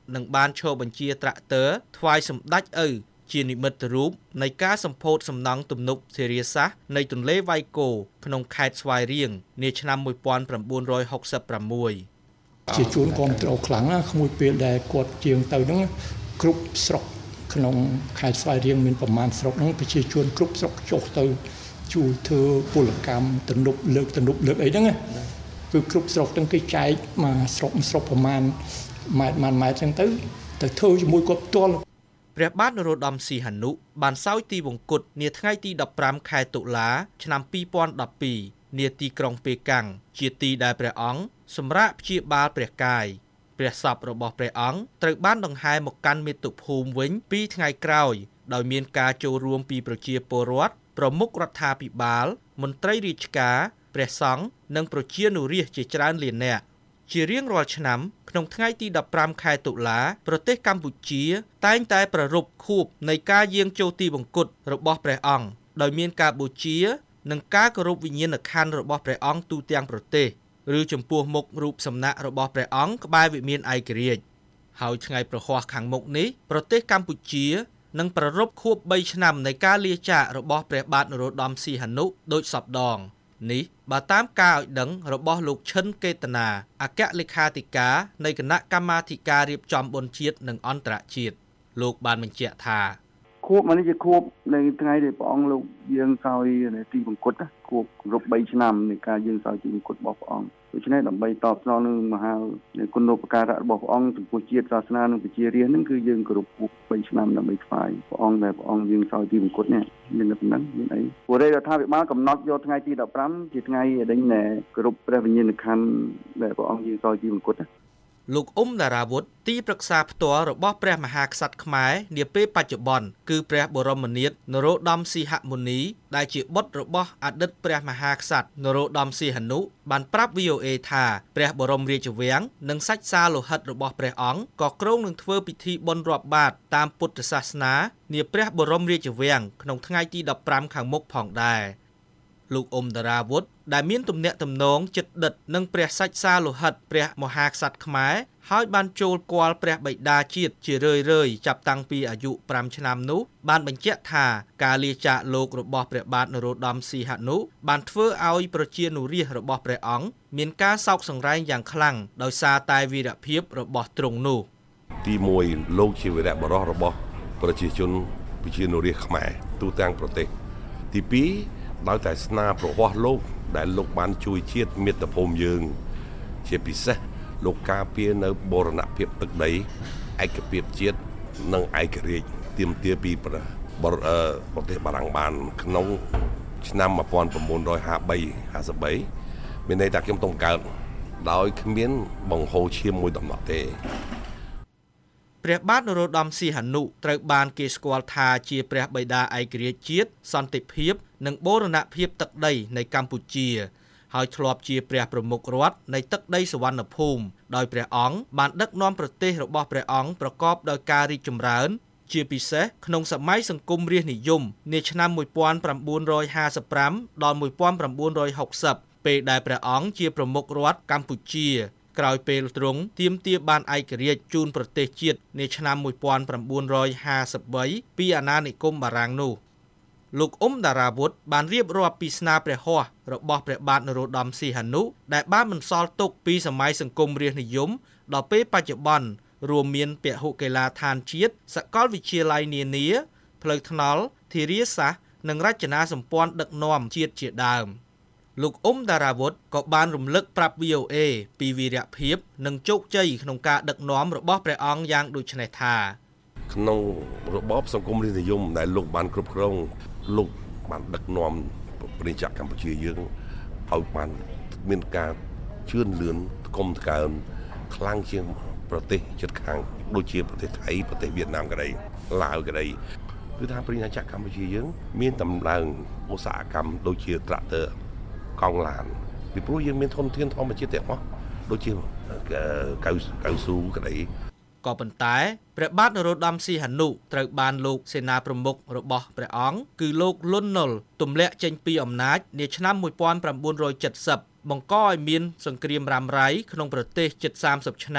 នឹងបានឈរបញ្ជាត្រាក់ទ័រថ្វាយសម្ដេចឪជានិមិត្តរូបនៃការសម្ពោធសំណង់ទំនប់ធារាសាស្ត្រនៃទន្លេវ៉ៃគោក្នុងខេត្តស្វាយរៀងនាឆ្នាំmột nghìn chín trăm sáu mươi sáu ជាជួនគ្រប់ត្រូលខ្លាំងណាស់ក្មួយពេលដែលគាត់ជាងទៅហ្នឹងគ្រប់ស្រុកក្នុងខេត្តស្វាយរៀងមានប្រមាណស្រុកហ្នឹងប្រជាជនគ្រប់ស្រុកចុះទៅជួយធ្វើពលកម្មទំនប់លើកទំនប់លើកអីហ្នឹងគឺគ្រប់ស្រុកទាំងគេចែកមកស្រុកស្រុកប្រមាណម៉ែត្រម៉ែត្រចឹងទៅទៅធ្វើជាមួយគាត់ផ្ទាល់ព្រះបាទនរោត្តមសីហនុបានសោយទីវង្គតនាថ្ងៃទីដប់ប្រាំខែតុលាឆ្នាំពីរពាន់ដប់ពីរនាទីក្រុងប៉េកាំងជាទីដែលព្រះអង្គសម្រាកព្យាបាលព្រះកាយព្រះសពរបស់ព្រះអង្គត្រូវបានដង្ហែមកកាន់មាតុភូមិវិញពីរថ្ងៃក្រោយដោយមានការចូលរួមពីប្រជាពលរដ្ឋប្រមុខរដ្ឋាភិបាលមន្ត្រីរាជការព្រះសង្ឃនិងប្រជានុរាស្ត្រជាច្រើនលាននាក់ជារៀងរាល់ឆ្នាំក្នុងថ្ងៃទីដប់ប្រាំខែតុលាប្រទេសកម្ពុជាតែងតែប្រារព្ធខួបនៃការយាងចូលទីវង្គតរបស់ព្រះអង្គដោយមានការបូជានិងការគោរពវិញ្ញាណក្ខន្ធរបស់ព្រះអង្គទូទាំងប្រទេសឬចំពោះមុខរូបសំណាករបស់ព្រះអង្គក្បែរវិមានឯករាជ្យហើយថ្ងៃប្រហ័សខាងមុខនេះប្រទេសកម្ពុជានឹងប្រារព្ធខួបបីឆ្នាំនៃការលាចាករបស់ព្រះបាទនរោត្តមសីហនុដូចសពដងនេះបើតាមការឲ្យដឹងរបស់លោកឈិនកេតនាអគ្គលេខាធិការនៃគណៈកម្មាធិការរៀបចំបុណ្យជាតិនិងអន្តរជាតិលោកបានបញ្ជាក់ថាខួបនេះជាខួបនៃថ្ងៃដែលព្រះអង្គលោកយាងសោយទីវង្គតខួបគម្រប់បីឆ្នាំនៃការយាងសោយទីវង្គតរបស់ព្រះអង្គដូច្នេះដើម្បីតបស្នងនឹងមហាគុណូបការៈរបស់ព្រះអង្គចំពោះជាតិសាសនានិងប្រជារាស្ត្រនឹងគឺយើងគោរពខួបបីឆ្នាំដើម្បីថ្វាយព្រះអង្គដែលព្រះអង្គយាងសោយទីវង្គតនេះមានតែប៉ុណ្ណឹងមានអីព្រោះរដ្ឋាភិបាលកំណត់យកថ្ងៃទីដប់ប្រាំជាថ្ងៃដេញដែលគោរពព្រះវិញ្ញាណក្ខន្ធដែលព្រះអង្គយាងសោយទីវង្គតលោកអ៊ុំតារាវុធទីប្រឹក្សាផ្ទាល់របស់ព្រះមហាក្សត្រខ្មែរនាពេលបច្ចុប្បន្នគឺព្រះបរមនាថនរោត្តមសីហមុនីដែលជាបុត្ររបស់អតីតព្រះមហាក្សត្រនរោត្តមសីហនុបានប្រាប់ វី អូ អេ ថាព្រះបរមរាជវាំងនិងសាច់សាលោហិតរបស់ព្រះអង្គក៏គ្រោងនឹងធ្វើពិធីបុណ្យរាប់បាតតាមពុទ្ធសាសនានាព្រះបរមរាជវាំងក្នុងថ្ងៃទីដប់ប្រាំខាងមុខផងដែរលោកអ៊ុំតារាវុធដែលមានទំនាក់ទំនងជិតដិតនឹងព្រះសាច់សាលោហិតព្រះមហាក្សត្រខ្មែរហើយបានចូលគាល់ព្រះបិតាជាតិជារឿយរឿយចាប់តាំងពីអាយុប្រាំឆ្នាំនោះបានបញ្ជាក់ថាការលាចាកលោករបស់ព្រះបាទនរោត្តមសីហនុបានធ្វើឲ្យប្រជានុរាស្ត្ររបស់ព្រះអង្គមានការសោកសង្រែងយ៉ាងខ្លាំងដោយសារតែវីរភាពរបស់ទ្រង់នោះទីមួយលោកជាវីរបុរសរបស់ប្រជាជនប្រជានុរាស្ត្រខ្មែរទូទាំងប្រទេសទីពីរដោយតែស្នាប្រហ័សលោកដែលលោកបានជួយជាតិមាតុភូមិយើងជាពិសេសលោកការពារនៅបូរណភាពទឹកដីឯកភាពជាតិនិងឯករាជ្យទាមទារពីប្រទេសបារាំងបានក្នុងឆ្នាំmột nghìn chín trăm hai mươi ba ห้าสิบ三មានន័យថាខ្ញុំต้องកើតដោយគ្មានបង្ហូរឈាមមួយដំណក់ទេព្រះបាទនរោត្តមសីហនុត្រូវបានគេស្គាល់ថាជាព្រះបិតាឯករាជ្យជាតិសន្តិភាពនិងបូរណភាពទឹកដីនៃកម្ពុជាហើយធ្លាប់ជាព្រះប្រមុខរដ្ឋនៃទឹកដីសុវណ្ណភូមិដោយព្រះអង្គបានដឹកនាំប្រទេសរបស់ព្រះអង្គប្រកបដោយការរីកចម្រើនជាពិសេសក្នុងសម័យសង្គមរាស្ត្រនិយមនាឆ្នាំmột nghìn chín trămห้าสิบห้าដល់một nghìn chín trăm sáu mươiពេលដែលព្រះអង្គជាប្រមុខរដ្ឋកម្ពុជាក្រោយពេលទ្រង់ទាមទារបានឯករាជ្យជូនប្រទេសជាតិនាឆ្នាំmột nghìn chín trămห้าสิบ三ពីអាណានិគមបារាំងនោះលោកអ៊ុំតារាវុធបានរៀបរាប់ពីស្នាព្រះហស្ថរបស់ព្រះបាទនរោត្តមសីហនុដែលបានបន្សល់ទុកពីសម័យសង្គមរាស្ត្រនិយមដល់ពេលបច្ចុប្បន្នរួមមានពហុកីឡាដ្ឋានជាតិសាកលវិទ្យាល័យនានាផ្លូវថ្នល់ធារាសាស្ត្រនិងរចនាសម្ព័ន្ធដឹកនាំជាតិជាដើមលោកអ៊ុំតារាវុធក៏បានរំលឹកប្រាប់ វី អូ អេ ពីវីរភាពនិងជោគជ័យក្នុងការដឹកនាំរបស់ព្រះអង្គយ៉ាងដូចនេះថាក្នុងរបបសង្គមរាស្ត្រនិយមដែលលោកបានគ្រប់គ្រងលោកបានដឹកនាំប្រជាជនកម្ពុជាយើងឲ្យបានមានការជឿនលឿនគុំថ្កើងខ្លាំងជាងប្រទេសជិតខាងដូចជាប្រទេសថៃប្រទេសវៀតណាមក៏ដីឡាវក៏ដីគឺថាប្រជាជនកម្ពុជាយើងមានតម្លើងឧស្សាហកម្មដូចជាត្រាក់ទ័រកង់ឡានពីព្រោះយើងមានធនធានធម្មជាតិទាំងអស់ដូចជាកៅកៅស៊ូក៏ដីក៏ប៉ុន្តែព្រះបាទនរោត្តមសីហនុត្រូវបានលោកសេនាប្រមុខរបស់ព្រះអង្គគឺលោកលន់នល់ទម្លាក់ចេញពីអំណាចនាឆ្នាំmột nghìn chín trăm七mươiបង្កឲ្យមានសង្គ្រាមរ៉ាំរ៉ៃក្នុងប្រទេសជិតសាមសិបឆ្នាំ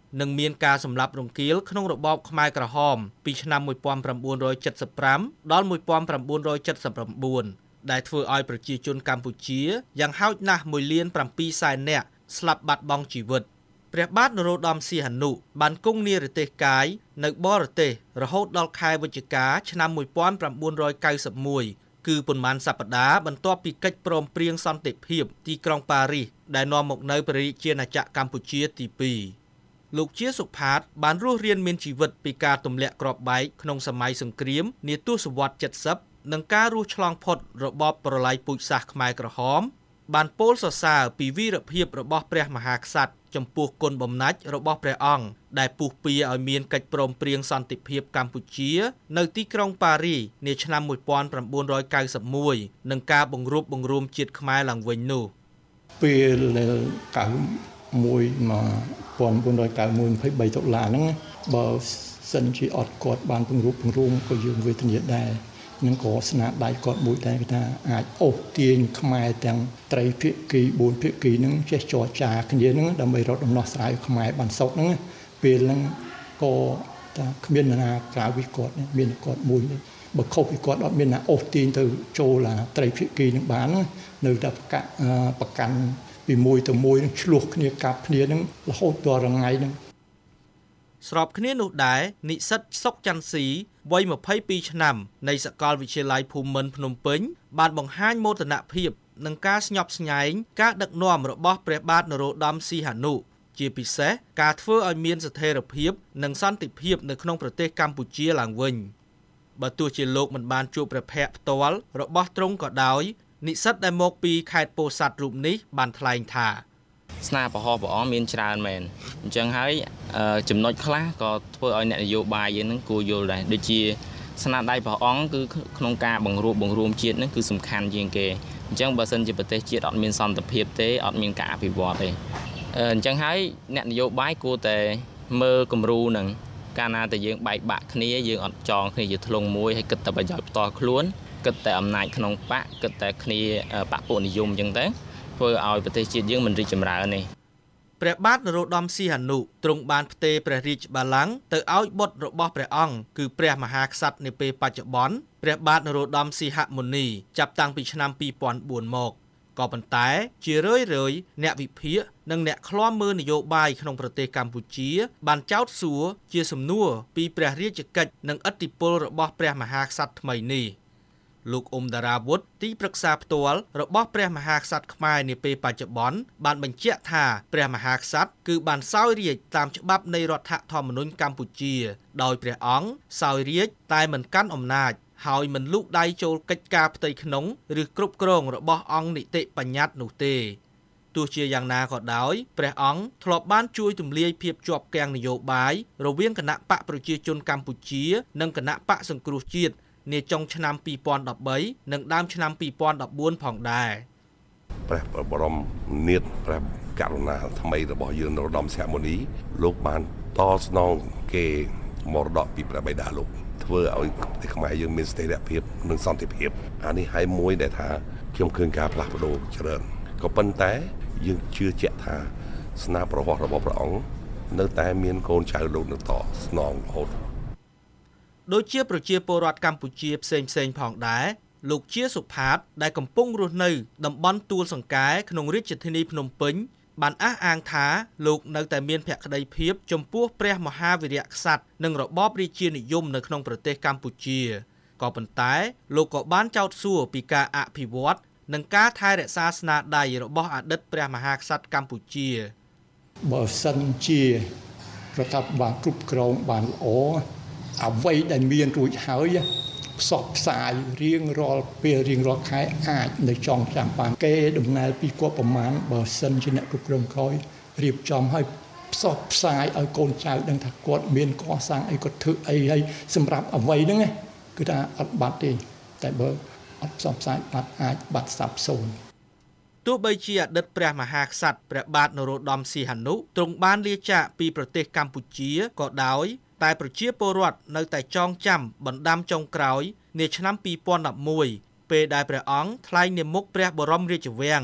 និងមានការសម្លាប់រង្គាលក្នុងរបបខ្មែរក្រហមពីឆ្នាំmột nghìn chín trăm bảy mươi lămដល់một nghìn chín trăm bảy mươi chín ដែលធ្វើឲ្យប្រជាជនកម្ពុជាយ៉ាងហោចណាស់មួយលានbảyសែននាក់ស្លាប់បាត់បង់ជីវិតព្រះបាទនរោត្តមសីហនុបានគង់និរទេសកាយនៅបរទេសរហូតដល់ខែវិច្ឆិកាឆ្នាំmột nghìn chín trăm chín mươi mốtគឺប៉ុន្មានសប្តាហ៍បន្ទាប់ពីកិច្ចព្រមព្រៀងសន្តិភាពទីក្រុងប៉ារីសដែលនាំមកនូវព្រះរាជាណាចក្រកម្ពុជាទីពីរលោកជាសុផាតបានរស់រានមានជីវិតពីការទម្លាក់គ្រាប់បែកក្នុងសម័យសង្គ្រាមនាទសវត្សរ៍칠십និងការរស់ឆ្លងផុតរបបប្រល័យពូជសាសន៍ខ្មែរក្រហមបានពោលសរសើរពីវីរភាពរបស់ព្រះមហាក្សត្រចំពោះគុណបំណាច់របស់ព្រះអង្គដែលពុះពៀឲ្យមានកិច្ចព្រមព្រៀងសន្តិភាពកម្ពុជានៅទីក្រុងប៉ារីសនាឆ្នាំmột nghìn chín trăm chín mươi mốtនិងការបង្រួបបង្រួមជាតិខ្មែរឡើងវិញនោះពេលកៅមួយមកmột nghìn chín trăm chín mươi mốt23តុលាហ្នឹងបើសិនជាអត់គាត់បានបង្រួបបង្រួមក៏យើងវេទនាដែរនឹងក៏ស្នាដៃគាត់មួយដែរគេថាអាចអូសទាញខ្មែរទាំងត្រីភាគីbốnភាគីហ្នឹងចេះចរចាគ្នាហ្នឹងដើម្បីរកដំណោះស្រាយខ្មែរបានសុខហ្នឹងពេលហ្នឹងក៏ថាគ្មានណាក្រៅពីគាត់មានគាត់មួយបើខុសពីគាត់អត់មានណាអូសទាញទៅចូលត្រីភាគីហ្នឹងបាននៅតែប្រកាន់ពីមួយទៅមួយនឹងឆ្លោះគ្នាកាប់គ្នាហ្នឹងរហូតដល់រងៃហ្នឹងស្របគ្នានោះដែរនិស្សិតសុកច័ន្ទស៊ីវ័យยี่สิบสองឆ្នាំនៃសាកលវិទ្យាល័យភូមិន្ទភ្នំពេញបានបង្ហាញមោទនភាពនិងការស្ញប់ស្ញែងការដឹកនាំរបស់ព្រះបាទនរោត្តមសីហនុជាពិសេសការធ្វើឲ្យមានស្ថិរភាពនិងសន្តិភាពនៅក្នុងប្រទេសកម្ពុជាឡើងវិញបើទោះជាលោកមិនបានជួបព្រះភ័ក្ត្រផ្ទាល់របស់ទ្រង់ក៏ដោយនិស្សិតដែលមកពីខេត្តពោធិ៍សាត់រូបនេះបានថ្លែងថាស្នាប្រហោះព្រះអង្គមានច្រើនមែនអញ្ចឹងហើយចំណុចខ្លះក៏ធ្វើឲ្យអ្នកនយោបាយយើងនឹងគួរយល់ដែរដូចជាស្នាដៃព្រះអង្គគឺក្នុងការបង្រួបបង្រួមជាតិនឹងគឺសំខាន់ជាងគេអញ្ចឹងបើសិនជាប្រទេសជាតិអត់មានសន្តិភាពទេអត់មានការអភិវឌ្ឍទេអញ្ចឹងហើយអ្នកនយោបាយគួរតែមើលគំរូនឹងកាលណាតែយើងបែកបាក់គ្នាយើងអត់ចងគ្នាជាធ្លុងមួយហើយគិតតែប្រយោជន៍ផ្ទាល់ខ្លួនគិតតែអំណាចក្នុងបកគិតតែគ្នាបកពួកនិយមអញ្ចឹងទៅធ្វើឲ្យប្រទេសជាតិយើងមិនរីកចម្រើនទេព្រះបាទនរោត្តមសីហនុទ្រង់បានផ្ទេរព្រះរាជបល្ល័ង្កទៅឲ្យបុត្ររបស់ព្រះអង្គគឺព្រះមហាក្សត្រនាពេលបច្ចុប្បន្នព្រះបាទនរោត្តមសីហមុនីចាប់តាំងពីឆ្នាំពីរពាន់បួនមកក៏ប៉ុន្តែជារឿយរឿយអ្នកវិភាគនិងអ្នកឃ្លាំមើលនយោបាយក្នុងប្រទេសកម្ពុជាបានចោទសួរជាសំណួរពីព្រះរាជកិច្ចនិងឥទ្ធិពលរបស់ព្រះមហាក្សត្រថ្មីនេះលោកអ៊ុំតារាវុធទីប្រឹក្សាផ្ទាល់របស់ព្រះមហាក្សត្រខ្មែរនាពេលបច្ចុប្បន្នបានបញ្ជាក់ថាព្រះមហាក្សត្រគឺបានសោយរាជ្យតាមច្បាប់នៃរដ្ឋធម្មនុញ្ញកម្ពុជាដោយព្រះអង្គសោយរាជ្យតែមិនកាន់អំណាចហើយមិនលូកដៃចូលកិច្ចការផ្ទៃក្នុងឬគ្រប់គ្រងរបស់អង្គនីតិបញ្ញត្តិនោះទេទោះជាយ៉ាងណាក៏ដោយព្រះអង្គធ្លាប់បានជួយទម្លាយភាពជាប់គាំងនយោបាយរវាងគណៈបកប្រជាជនកម្ពុជានិងគណៈបកសង្គ្រោះជាតិនាចុងឆ្នាំពីរពាន់ដប់បីនិងដើមឆ្នាំពីរពាន់ដប់បួនផងដែរព្រះបរមនាថព្រះករុណាថ្មីរបស់យើងនរោត្តមសីហមុនីលោកបានតស្នងគេមរតកពីព្រះបិតាលោកធ្វើឲ្យប្រទេសខ្មែរយើងមានស្ថិរភាពនិងសន្តិភាពអានេះហើយមួយដែលថាខ្ញុំឃើញការផ្លាស់ប្ដូរច្រើនក៏ប៉ុន្តែយើងជឿជាក់ថាស្នាប្រវត្តិរបស់ព្រះអង្គនៅតែមានកូនចៅលោកនៅតស្នងរហូតដូចជាប្រជាពលរដ្ឋកម្ពុជាផ្សេងផ្សេងផងដែរលោកជាសុផាតដែលកំពុងរស់នៅតំបន់ទួលសង្កែក្នុងរាជធានីភ្នំពេញបានអះអាងថាលោកនៅតែមានភក្ដីភាពចំពោះព្រះមហាវីរក្សត្រនិងរបបរាជានិយមនៅក្នុងប្រទេសកម្ពុជាក៏ប៉ុន្តែលោកក៏បានចោទសួរពីការអភិវឌ្ឍនិងការថែរក្សាស្នាដៃរបស់អតីតព្រះមហាក្សត្រកម្ពុជាបើសិនជារដ្ឋាភិបាលគ្រប់គ្រងបានល្អអ្វីដែលមានរួចហើយផ្សព្វផ្សាយរៀងរាល់ពេលរៀងរាល់ខែអាចនៅចងចាំបានគេដំណើរពីគាត់ប្រមាណបើសិនជាអ្នកគ្រប់គ្រងក្រោយរៀបចំឲ្យផ្សព្វផ្សាយឲ្យកូនចៅដឹងថាគាត់មានកសាងអីគាត់ធ្វើអីហើយសម្រាប់អ្វីហ្នឹងគឺថាអត់បាត់ទេតែបើអត់ផ្សព្វផ្សាយបាត់អាចបាត់សាប់សូន្យទោះបីជាអតីតព្រះមហាក្សត្រព្រះបាទនរោត្តមសីហនុទ្រង់បានលាចាកពីប្រទេសកម្ពុជាក៏ដោយតែប្រជាពលរដ្ឋនៅតែចងចាំបណ្ដាំចុងក្រោយនាឆ្នាំពីរពាន់ដប់មួយពេលដែលព្រះអង្គថ្លែងនាមុខព្រះបរមរាជវាំង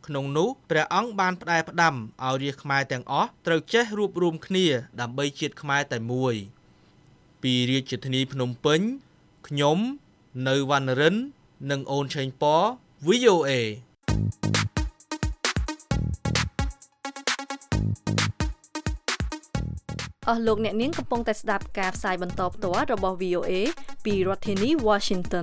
ក្នុងនោះព្រះអង្គបានផ្ដែផ្ដាំឲ្យរាស្ត្រខ្មែរទាំងអស់ត្រូវចេះរួបរวมគ្នាដើម្បីជាតិខ្មែរតែមួយពីរាជធានីភ្នំពេញខ្ញុំនៅវណ្ណរិននិងអូនឆេងប៉ វី អូ អេអស់លោកអ្នកនាងកំពុងតែស្ដាប់ការផ្សាយបន្តផ្ទាល់របស់ វី អូ អេ ពីរដ្ឋធានី Washington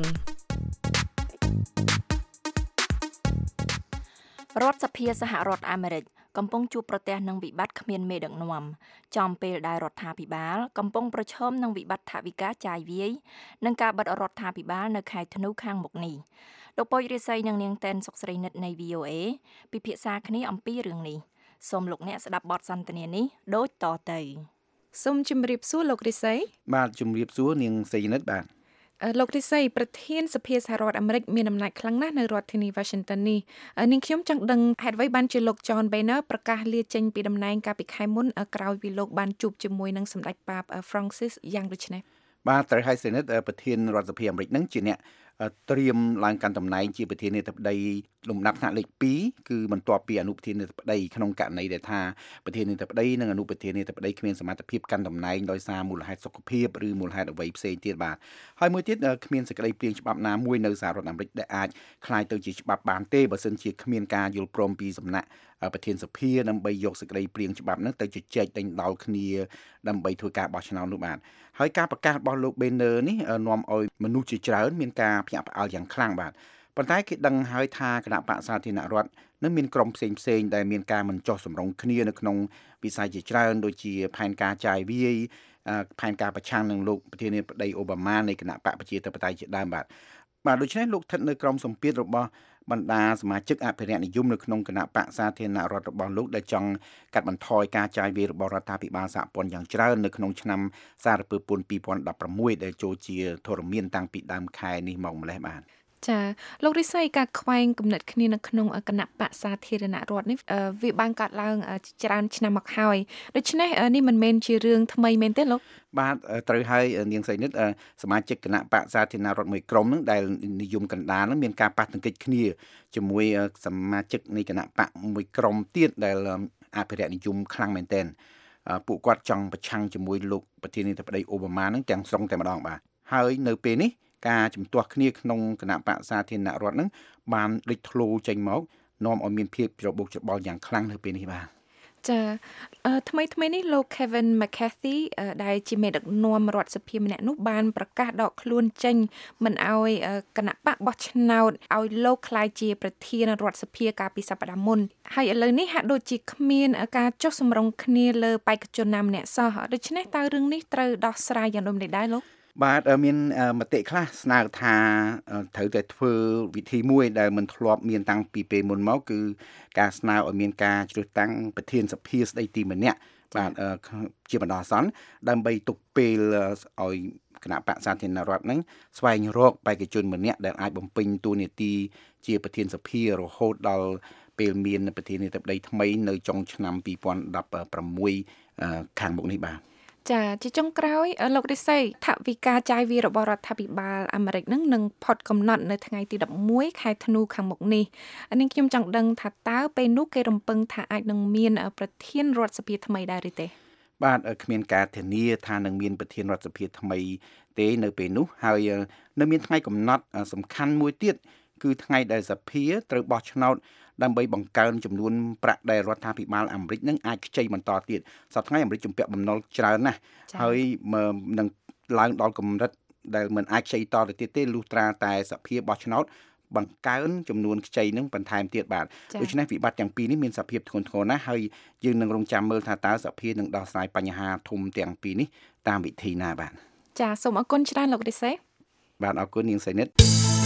រដ្ឋសភាសហរដ្ឋអាមេរិកកំពុងជួបប្រទះនឹងវិបត្តិគ្មានមេដឹកនាំចំពេលដែលរដ្ឋាភិបាលកំពុងប្រឈមនឹងវិបត្តិថវិកាចាយវាយនិងការបិទរដ្ឋាភិបាលនៅខែធ្នូខាងមុខនេះលោកប៉ុយរិស័យនិងនាងតែនសុកស្រីនិតនៃ វី អូ អេ ពិភាក្សាគ្នាអំពីរឿងនេះសូមលោកអ្នកស្ដាប់បទសន្ទនានេះដូចតទៅសូមជម្រាបសួរលោករិស័យបាទជម្រាបសួរនាងសីនិតបាទលោករិស័យប្រធានសភាសហរដ្ឋអាមេរិកមានអំណាចខ្លាំងណាស់នៅរដ្ឋធានី Washington នេះនាងខ្ញុំចង់ដឹងហេតុអ្វីបានជាលោក John Boehner ប្រកាសលាចេញពីតំណែងកាលពីខែមុនក្រោយពីលោកបានជួបជាមួយនឹងសម្ដេចប៉ាប Francis យ៉ាងដូចនេះបាទត្រូវហើយសីនិតប្រធានរដ្ឋសភាអាមេរិកនឹងជាអ្នកត្រៀមឡើងកាន់តំណែងជាប្រធានាធិបតីលំដាប់ថ្នាក់លេខពីរគឺបន្ទាប់ពីអនុប្រធានាធិបតីក្នុងករណីដែលថាប្រធានាធិបតីនិងអនុប្រធានាធិបតីគ្មានសមត្ថភាពកាន់តំណែងដោយសារមូលហេតុសុខភាពឬមូលហេតុអ្វីផ្សេងទៀតបាទហើយមួយទៀតគ្មានសេចក្តីព្រាងច្បាប់ណាមួយនៅសហរដ្ឋអាមេរិកដែលអាចคล้ายទៅជាច្បាប់បានទេបើសិនជាគ្មានការយល់ព្រមពីសំណាក់ប្រធានសភាដើម្បីយកសេចក្តីព្រាងច្បាប់នោះទៅជជែកដេញដោលគ្នាដើម្បីធ្វើការបោះឆ្នោតនោះបាទហើយការប្រកាសរបស់លោក Boehner នេះនាំឲ្យមនុស្សជាច្រើនមានការភ្ញាក់ផ្អើលយ៉ាងខ្លាំងបាទប៉ុន្តែគេដឹងហើយថាគណៈបក្សសាធារណរដ្ឋនឹងមានក្រុមផ្សេងផ្សេងដែលមានការមិនចុះសម្រុងគ្នានៅក្នុងវិស័យជាច្រើនដូចជាផែនការចាយវាយផែនការប្រឆាំងនឹងលោកប្រធានាធិបតីអូបាម៉ានៃគណៈបកប្រជាធិបតេយ្យជាដើមបាទបាទដូច្នេះលោកស្ថិតនៅក្រោមសម្ពាធរបស់បណ្ដាសមាជិកអភិរក្សនិយមនៅក្នុងគណៈបក្សសាធារណរដ្ឋរបស់លោកដែលចង់កាត់បន្ថយការចាយវាយរបស់រដ្ឋាភិបាលសហព័ន្ធយ៉ាងច្រើននៅក្នុងឆ្នាំសារពើពន្ធពីរពាន់ដប់ប្រាំមួយដែលចូលជាធរមានតាំងពីដើមខែនេះមកម្លេះបាទចាលោករិស័យការខ្វែងគំនិតគ្នានៅក្នុងគណៈបក្សសាធារណរដ្ឋនេះវាបានកើតឡើងច្រើនឆ្នាំមកហើយដូច្នេះនេះមិនមែនជារឿងថ្មីមែនទេលោកបាទត្រូវហើយនាងសីនិតសមាជិកគណៈបក្សសាធារណរដ្ឋមួយក្រុមនឹងដែលនិយមកណ្ដាលនឹងមានការប៉ះទង្គិចគ្នាជាមួយសមាជិកនៃគណៈបកមួយក្រុមទៀតដែលអភិរក្សនិយមខ្លាំងមែនទែនពួកគាត់ចង់ប្រឆាំងជាមួយលោកប្រធានាធិបតីអូបាម៉ានឹងទាំងស្រុងតែម្ដងបាទហើយនៅពេលនេះការជំទាស់គ្នាក្នុងគណៈបក្សសាធារណរដ្ឋនឹងបានលេចធ្លោចេញមកនាំឲ្យមានភាពច្របូកច្របល់យ៉ាងខ្លាំងនៅពេលនេះបាទចាថ្មីថ្មីនេះលោក Kevin McCarthy ដែលជាមេដឹកនាំរដ្ឋសភាម្នាក់នោះបានប្រកាសដកខ្លួនចេញមិនឲ្យគណៈបកបោះឆ្នោតឲ្យលោកក្លាយជាប្រធានរដ្ឋសភាកាលពីសប្តាហ៍មុនហើយឥឡូវនេះហាក់ដូចជាគ្មានការចុះសម្រុងគ្នាលើបេក្ខជនណាម្នាក់សោះដូច្នេះតើរឿងនេះត្រូវដោះស្រាយយ៉ាងដូចម្តេចដែរលោកបាទមានមតិខ្លះស្នើថាត្រូវតែធ្វើវិធីមួយដែលមិនធ្លាប់មានតាំងពីពេលមុនមកគឺការស្នើឲ្យមានការជ្រើសតាំងប្រធានសភាស្ដីទីម្នាក់បាទជាបណ្ដោះអាសន្នដើម្បីទុកពេលឲ្យគណៈបក្សសាធារណរដ្ឋនឹងស្វែងរកបេក្ខជនម្នាក់ដែលអាចបំពេញតួនាទីជាប្រធានសភារហូតដល់ពេលមានប្រធានាធិបតីថ្មីនៅចុងឆ្នាំពីរពាន់ដប់ប្រាំមួយខាងមុខនេះបាទចាជាចុងក្រោយលោករិស័យថវិកាចាយវាយរបស់រដ្ឋាភិបាលអាមេរិកនឹងនឹងផុតកំណត់នៅថ្ងៃទីដប់មួយខែធ្នូខាងមុខនេះនាងខ្ញុំចង់ដឹងថាតើពេលនោះគេរំពឹងថាអាចនឹងមានប្រធានរដ្ឋសភាថ្មីដែរឬទេបាទគ្មានការធានាថានឹងមានប្រធានរដ្ឋសភាថ្មីទេនៅពេលនោះហើយនៅមានថ្ងៃកំណត់សំខាន់មួយទៀតគឺថ្ងៃដែលសភាត្រូវបោះឆ្នោតដើម្បីបង្កើនចំនួនប្រាក់ដែលរដ្ឋាភិបាលអាមេរិកនឹងអាចខ្ចីបន្តទៀតសប្តាហ៍ថ្ងៃអាមេរិកជំពាក់បំណុលច្រើនណាស់ហើយនឹងឡើងដល់កម្រិតដែលមិនអាចខ្ចីតទៅទៀតទេលុះត្រាតែសភាបោះឆ្នោតបង្កើនចំនួនខ្ចីនឹងបន្ថែមទៀតបាទដូច្នេះវិបត្តិទាំងពីរនេះមានសភាពធ្ងន់ធ្ងរណាស់ហើយយើងនឹងរងចាំមើលថាតើសភានឹងដោះស្រាយបញ្ហាធំទាំងពីរនេះតាមវិធីណាបាទចាសូមអរគុណច្រើនលោករិស័យបាទអរគុណនាងសីនិត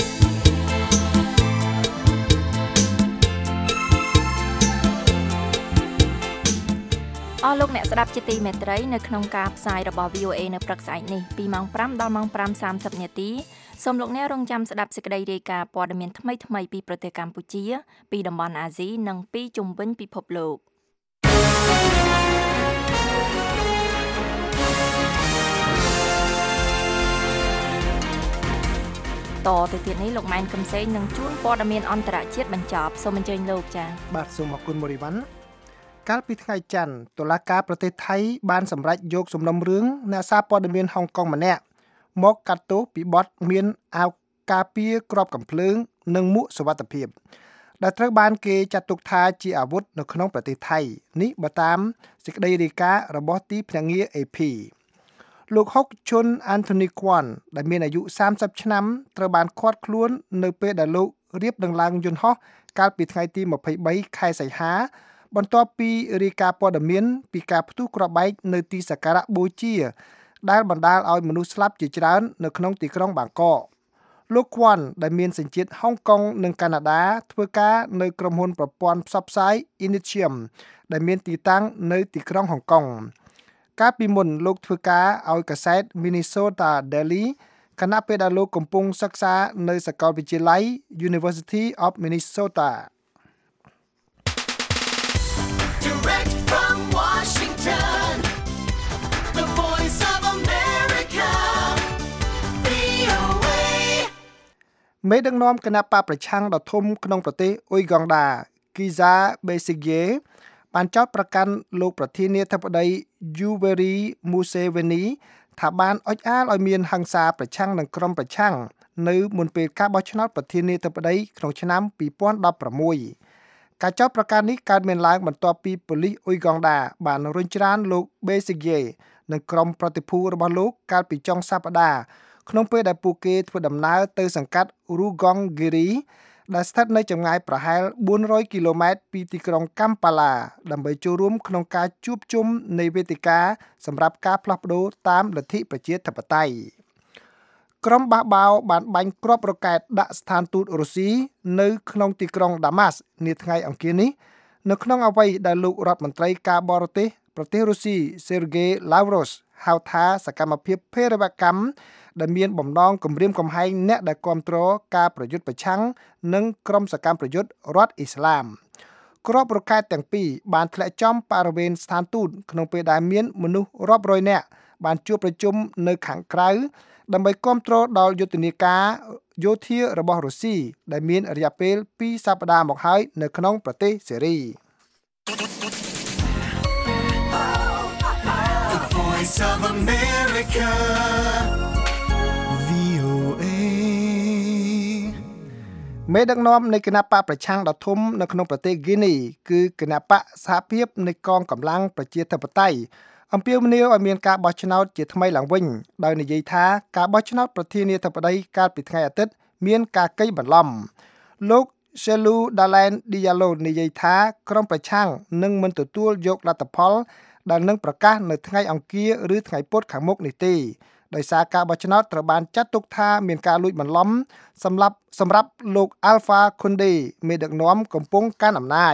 អស់លោកអ្នកស្ដាប់ជាទីមេត្រីនៅក្នុងការផ្សាយរបស់ វី អូ អេ នៅព្រឹកស្អែកនេះពីម៉ោងប្រាំដល់ម៉ោងប្រាំសាមសិបនាទីសូមលោកអ្នករងចាំស្ដាប់សេចក្តីរាយការណ៍ព័ត៌មានថ្មីៗពីប្រទេសកម្ពុជាពីតំបន់អាស៊ីនិងពីជុំវិញពិភពលោកតបន្តទៅទៀតនេះលោកម៉ែនកឹមសេងនឹងជួនព័ត៌មានអន្តរជាតិបញ្ចប់សូមអញ្ជើញលោកចា៎បាទសូមអរគុណមូរីវ៉ាន់កាលពីថ្ងៃច័ន្ទតុលាការប្រទេសថៃបានសម្រេចយកសំណុំរឿងអ្នកសារព័ត៌មានហុងកុងម្នាក់មកកាត់ទោសពីបទមានអាវការពារគ្រាប់កាំភ្លើងនិងមួកសុវត្ថិភាពដែលត្រូវបានគេចាត់ទុកថាជាអាវុធនៅក្នុងប្រទេសថៃនេះបើតាមសេចក្តីរាយការណ៍របស់ទីភ្នាក់ងារ เอ พี លោកហុកឈុនអានថូនីគ្វាន់ដែលមានអាយុសាមសិបឆ្នាំត្រូវបានឃាត់ខ្លួននៅពេលដែលលោករៀបដំឡើងយន្តហោះកាលពីថ្ងៃទីម្ភៃបីខែសីហាបន្ទាប់ពីរាយការណ៍ព័ត៌មានពីការផ្ទុះគ្រាប់បែកនៅទីសក្ការៈបូជាដែលបណ្ដាលឲ្យមនុស្សស្លាប់ជាច្រើននៅក្នុងទីក្រុងបាងកកលោកគ្វាន់ដែលមានសញ្ជាតិហុងកុងនិងកាណាដាធ្វើការនៅក្រុមហ៊ុនប្រព័ន្ធផ្សព្វផ្សាយ Initium ដែលមានទីតាំងនៅទីក្រុងហុងកុងកាលពីមុនលោកធ្វើការឲ្យកាសែត Minnesota Daily ខណៈពេលដែលលោកកំពុងសិក្សានៅសាកលវិទ្យាល័យ University of Minnesota Direct from Washington, the voice of America, វី អូ เอមេដឹកនាំគណបកប្រឆាំងដ៏ធំក្នុងប្រទេសអ៊ុយហ្គង់ដា Kiza Besigye បានចោទប្រកាន់លោកប្រធានាធិបតី Yoweri Museveni ថាបានអុចអាលឲ្យមានហិង្សាប្រឆាំងនឹងក្រុមប្រឆាំងនៅមុនពេលការបោះឆ្នោតប្រធានាធិបតីក្នុងឆ្នាំពីរពាន់ដប់ប្រាំមួយការចោទប្រកាន់នេះកើតមានឡើងបន្ទាប់ពីប៉ូលីសអ៊ុយហ្គង់ដាបានរុញច្រានលោក Besigye និងក្រុមប្រតិភូរបស់លោកកាលពីចុងសប្តាហ៍ក្នុងពេលដែលពួកគេធ្វើដំណើរទៅសង្កាត់ Rugongiri ដែលស្ថិតនៅចម្ងាយប្រហែលបួនរយគីឡូម៉ែត្រពីទីក្រុងកាំប៉ាឡាដើម្បីចូលរួមក្នុងការជួបជុំនៃវេទិកាសម្រាប់ការផ្លាស់ប្ដូរតាមលទ្ធិប្រជាធិបតេយ្យក្រុមបះបោរបានបាញ់គ្រាប់រ៉ុកែតដាក់ស្ថានទូតរុស្ស៊ីនៅក្នុងទីក្រុងដាម៉ាស់នាថ្ងៃអង្គារនេះនៅក្នុងអ្វីដែលលោករដ្ឋមន្ត្រីការបរទេសប្រទេសរុស្ស៊ី Sergei Lavrov ហៅថាសកម្មភាពភេរវកម្មដែលមានបំណងគំរាមកំហែងអ្នកដែលគាំទ្រការប្រយុទ្ធប្រឆាំងនឹងក្រុមសកម្មប្រយុទ្ធរដ្ឋអ៊ីស្លាមគ្រាប់រ៉ុកែតទាំងពីរបានធ្លាក់ចំបរិវេណស្ថានទូតក្នុងពេលដែលមានមនុស្សរាប់រយនាក់បានជួបប្រជុំនៅខាងក្រៅដើម្បីគាំទ្រដល់យុទ្ធនាការយោធារបស់រុស្ស៊ីដែលមានរយៈពេលពីរសប្តាហ៍មកហើយនៅក្នុងប្រទេសសេរី The voice of America, វី អូ เอមេដឹកនាំនៃគណបកប្រឆាំងដ៏ធំនៅក្នុងប្រទេសហ្គីនីគឺគណបកសហភាពនៃកងកម្លាំងប្រជាធិបតេយ្យអំពាវនាវឲ្យមានការបោះឆ្នោតជាថ្មីឡើងវិញដោយនិយាយថាការបោះឆ្នោតប្រធានាធិបតីកាលពីថ្ងៃអាទិត្យមានការកេងបន្លំលោក Chelou Dalein Diallo និយាយថាក្រុមប្រឆាំងនឹងមិនទទួលយកលទ្ធផលដែលនឹងប្រកាសនៅថ្ងៃអង្គារឬថ្ងៃពុធខាងមុខនេះទេដោយសារការបោះឆ្នោតត្រូវបានចាត់ទុកថាមានការលួចបន្លំសម្រាប់សម្រាប់លោក Alpha Condé មេដឹកនាំកំពុងកាន់អំណាច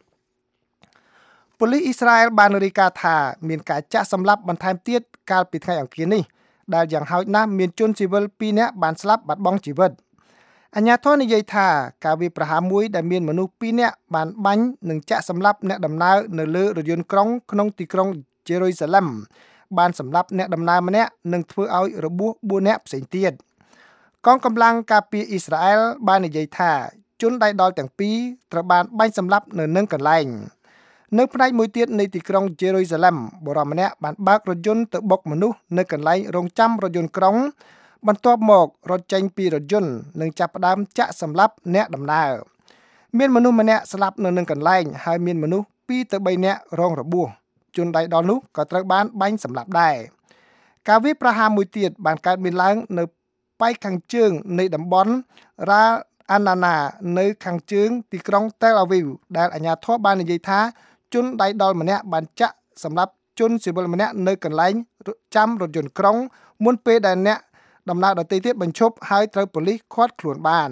ប៉ូលីសអ៊ីស្រាអែលបានរាយការណ៍ថាមានការចាក់សម្លាប់បន្ថែមទៀតកាលពីថ្ងៃអង្គារនេះដែលយ៉ាងហោចណាស់មានជនស៊ីវិលពីរនាក់បានស្លាប់បាត់បង់ជីវិតអាជ្ញាធរនិយាយថាការវាយប្រហារមួយដែលមានមនុស្សពីរនាក់បានបាញ់និងចាក់សម្លាប់អ្នកដំណើរនៅលើរថយន្តក្រុងក្នុងទីក្រុងជេរូសាឡឹមបានសម្លាប់អ្នកដំណើរម្នាក់និងធ្វើឲ្យរបួសបួននាក់ផ្សេងទៀតកងកម្លាំងការពារអ៊ីស្រាអែលបាននិយាយថាជនដៃដល់ទាំងពីរត្រូវបានបាញ់សម្លាប់នៅនឹងកន្លែងនៅផ្នែកមួយទៀតនៃទីក្រុងជេរូសាឡឹមបុរសម្នាក់បានបើករថយន្តទៅបុកមនុស្សនៅកន្លែងរងចាំរថយន្តក្រុងបន្ទាប់មករត់ចេញពីរថយន្តនិងចាប់ផ្ដើមចាក់សម្លាប់អ្នកដំណើរមានមនុស្សម្នាក់ស្លាប់នៅនឹងកន្លែងហើយមានមនុស្សពីរទៅបីនាក់រងរបួសជនដៃដល់នោះក៏ត្រូវបានបាញ់សម្លាប់ដែរការវាយប្រហារមួយទៀតបានកើតមានឡើងនៅប៉ែកខាងជើងនៃតំបន់រ៉ាអាណាណានៅខាងជើងទីក្រុងតែលអាវីវដែលអាជ្ញាធរបាននិយាយថាជនដៃដល់ម្នាក់បានចាក់សម្លាប់ជនស៊ីវិលម្នាក់នៅកន្លែងចាំរថយន្តក្រុងមុនពេលដែលអ្នកដំណើរដទៃទៀតបញ្ឈប់ហើយត្រូវប៉ូលីសឃាត់ខ្លួនបាន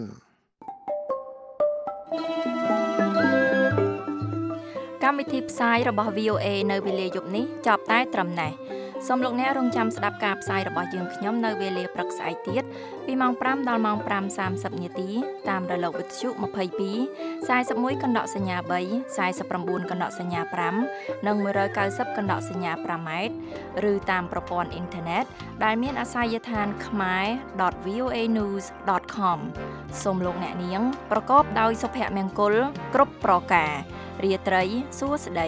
កម្មវិធីផ្សាយរបស់ វី អូ เอ នៅវេលាយប់នេះចប់តែត្រឹមណេះសូមលោកអ្នករងចាំស្ដាប់ការផ្សាយរបស់យើងខ្ញុំនៅវេលាព្រឹកស្អែកទៀតពីម៉ោងfiveដល់ម៉ោងfiveសាមសិបនាទីតាមរលកវិទ្យុtwenty-two forty-oneកណ្ដកសញ្ញាthree forty-nineកណ្ដកសញ្ញាfiveនិងone ninetyកណ្ដកសញ្ញាfiveម៉ែត្រឬតាមប្រព័ន្ធអ៊ីនធឺណិតដែលមានអាសយដ្ឋាន khmae dot v o a news dot com សូមលោកអ្នកនាងប្រកបដោយសុភមង្គលគ្រប់ប្រការរាត្រីសួស្តី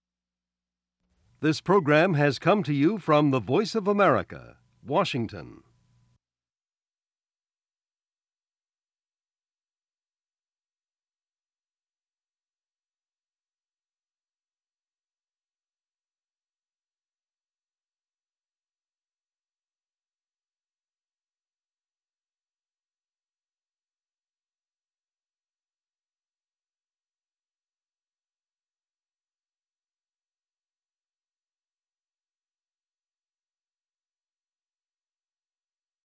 This program has come to you from the Voice of America, Washington.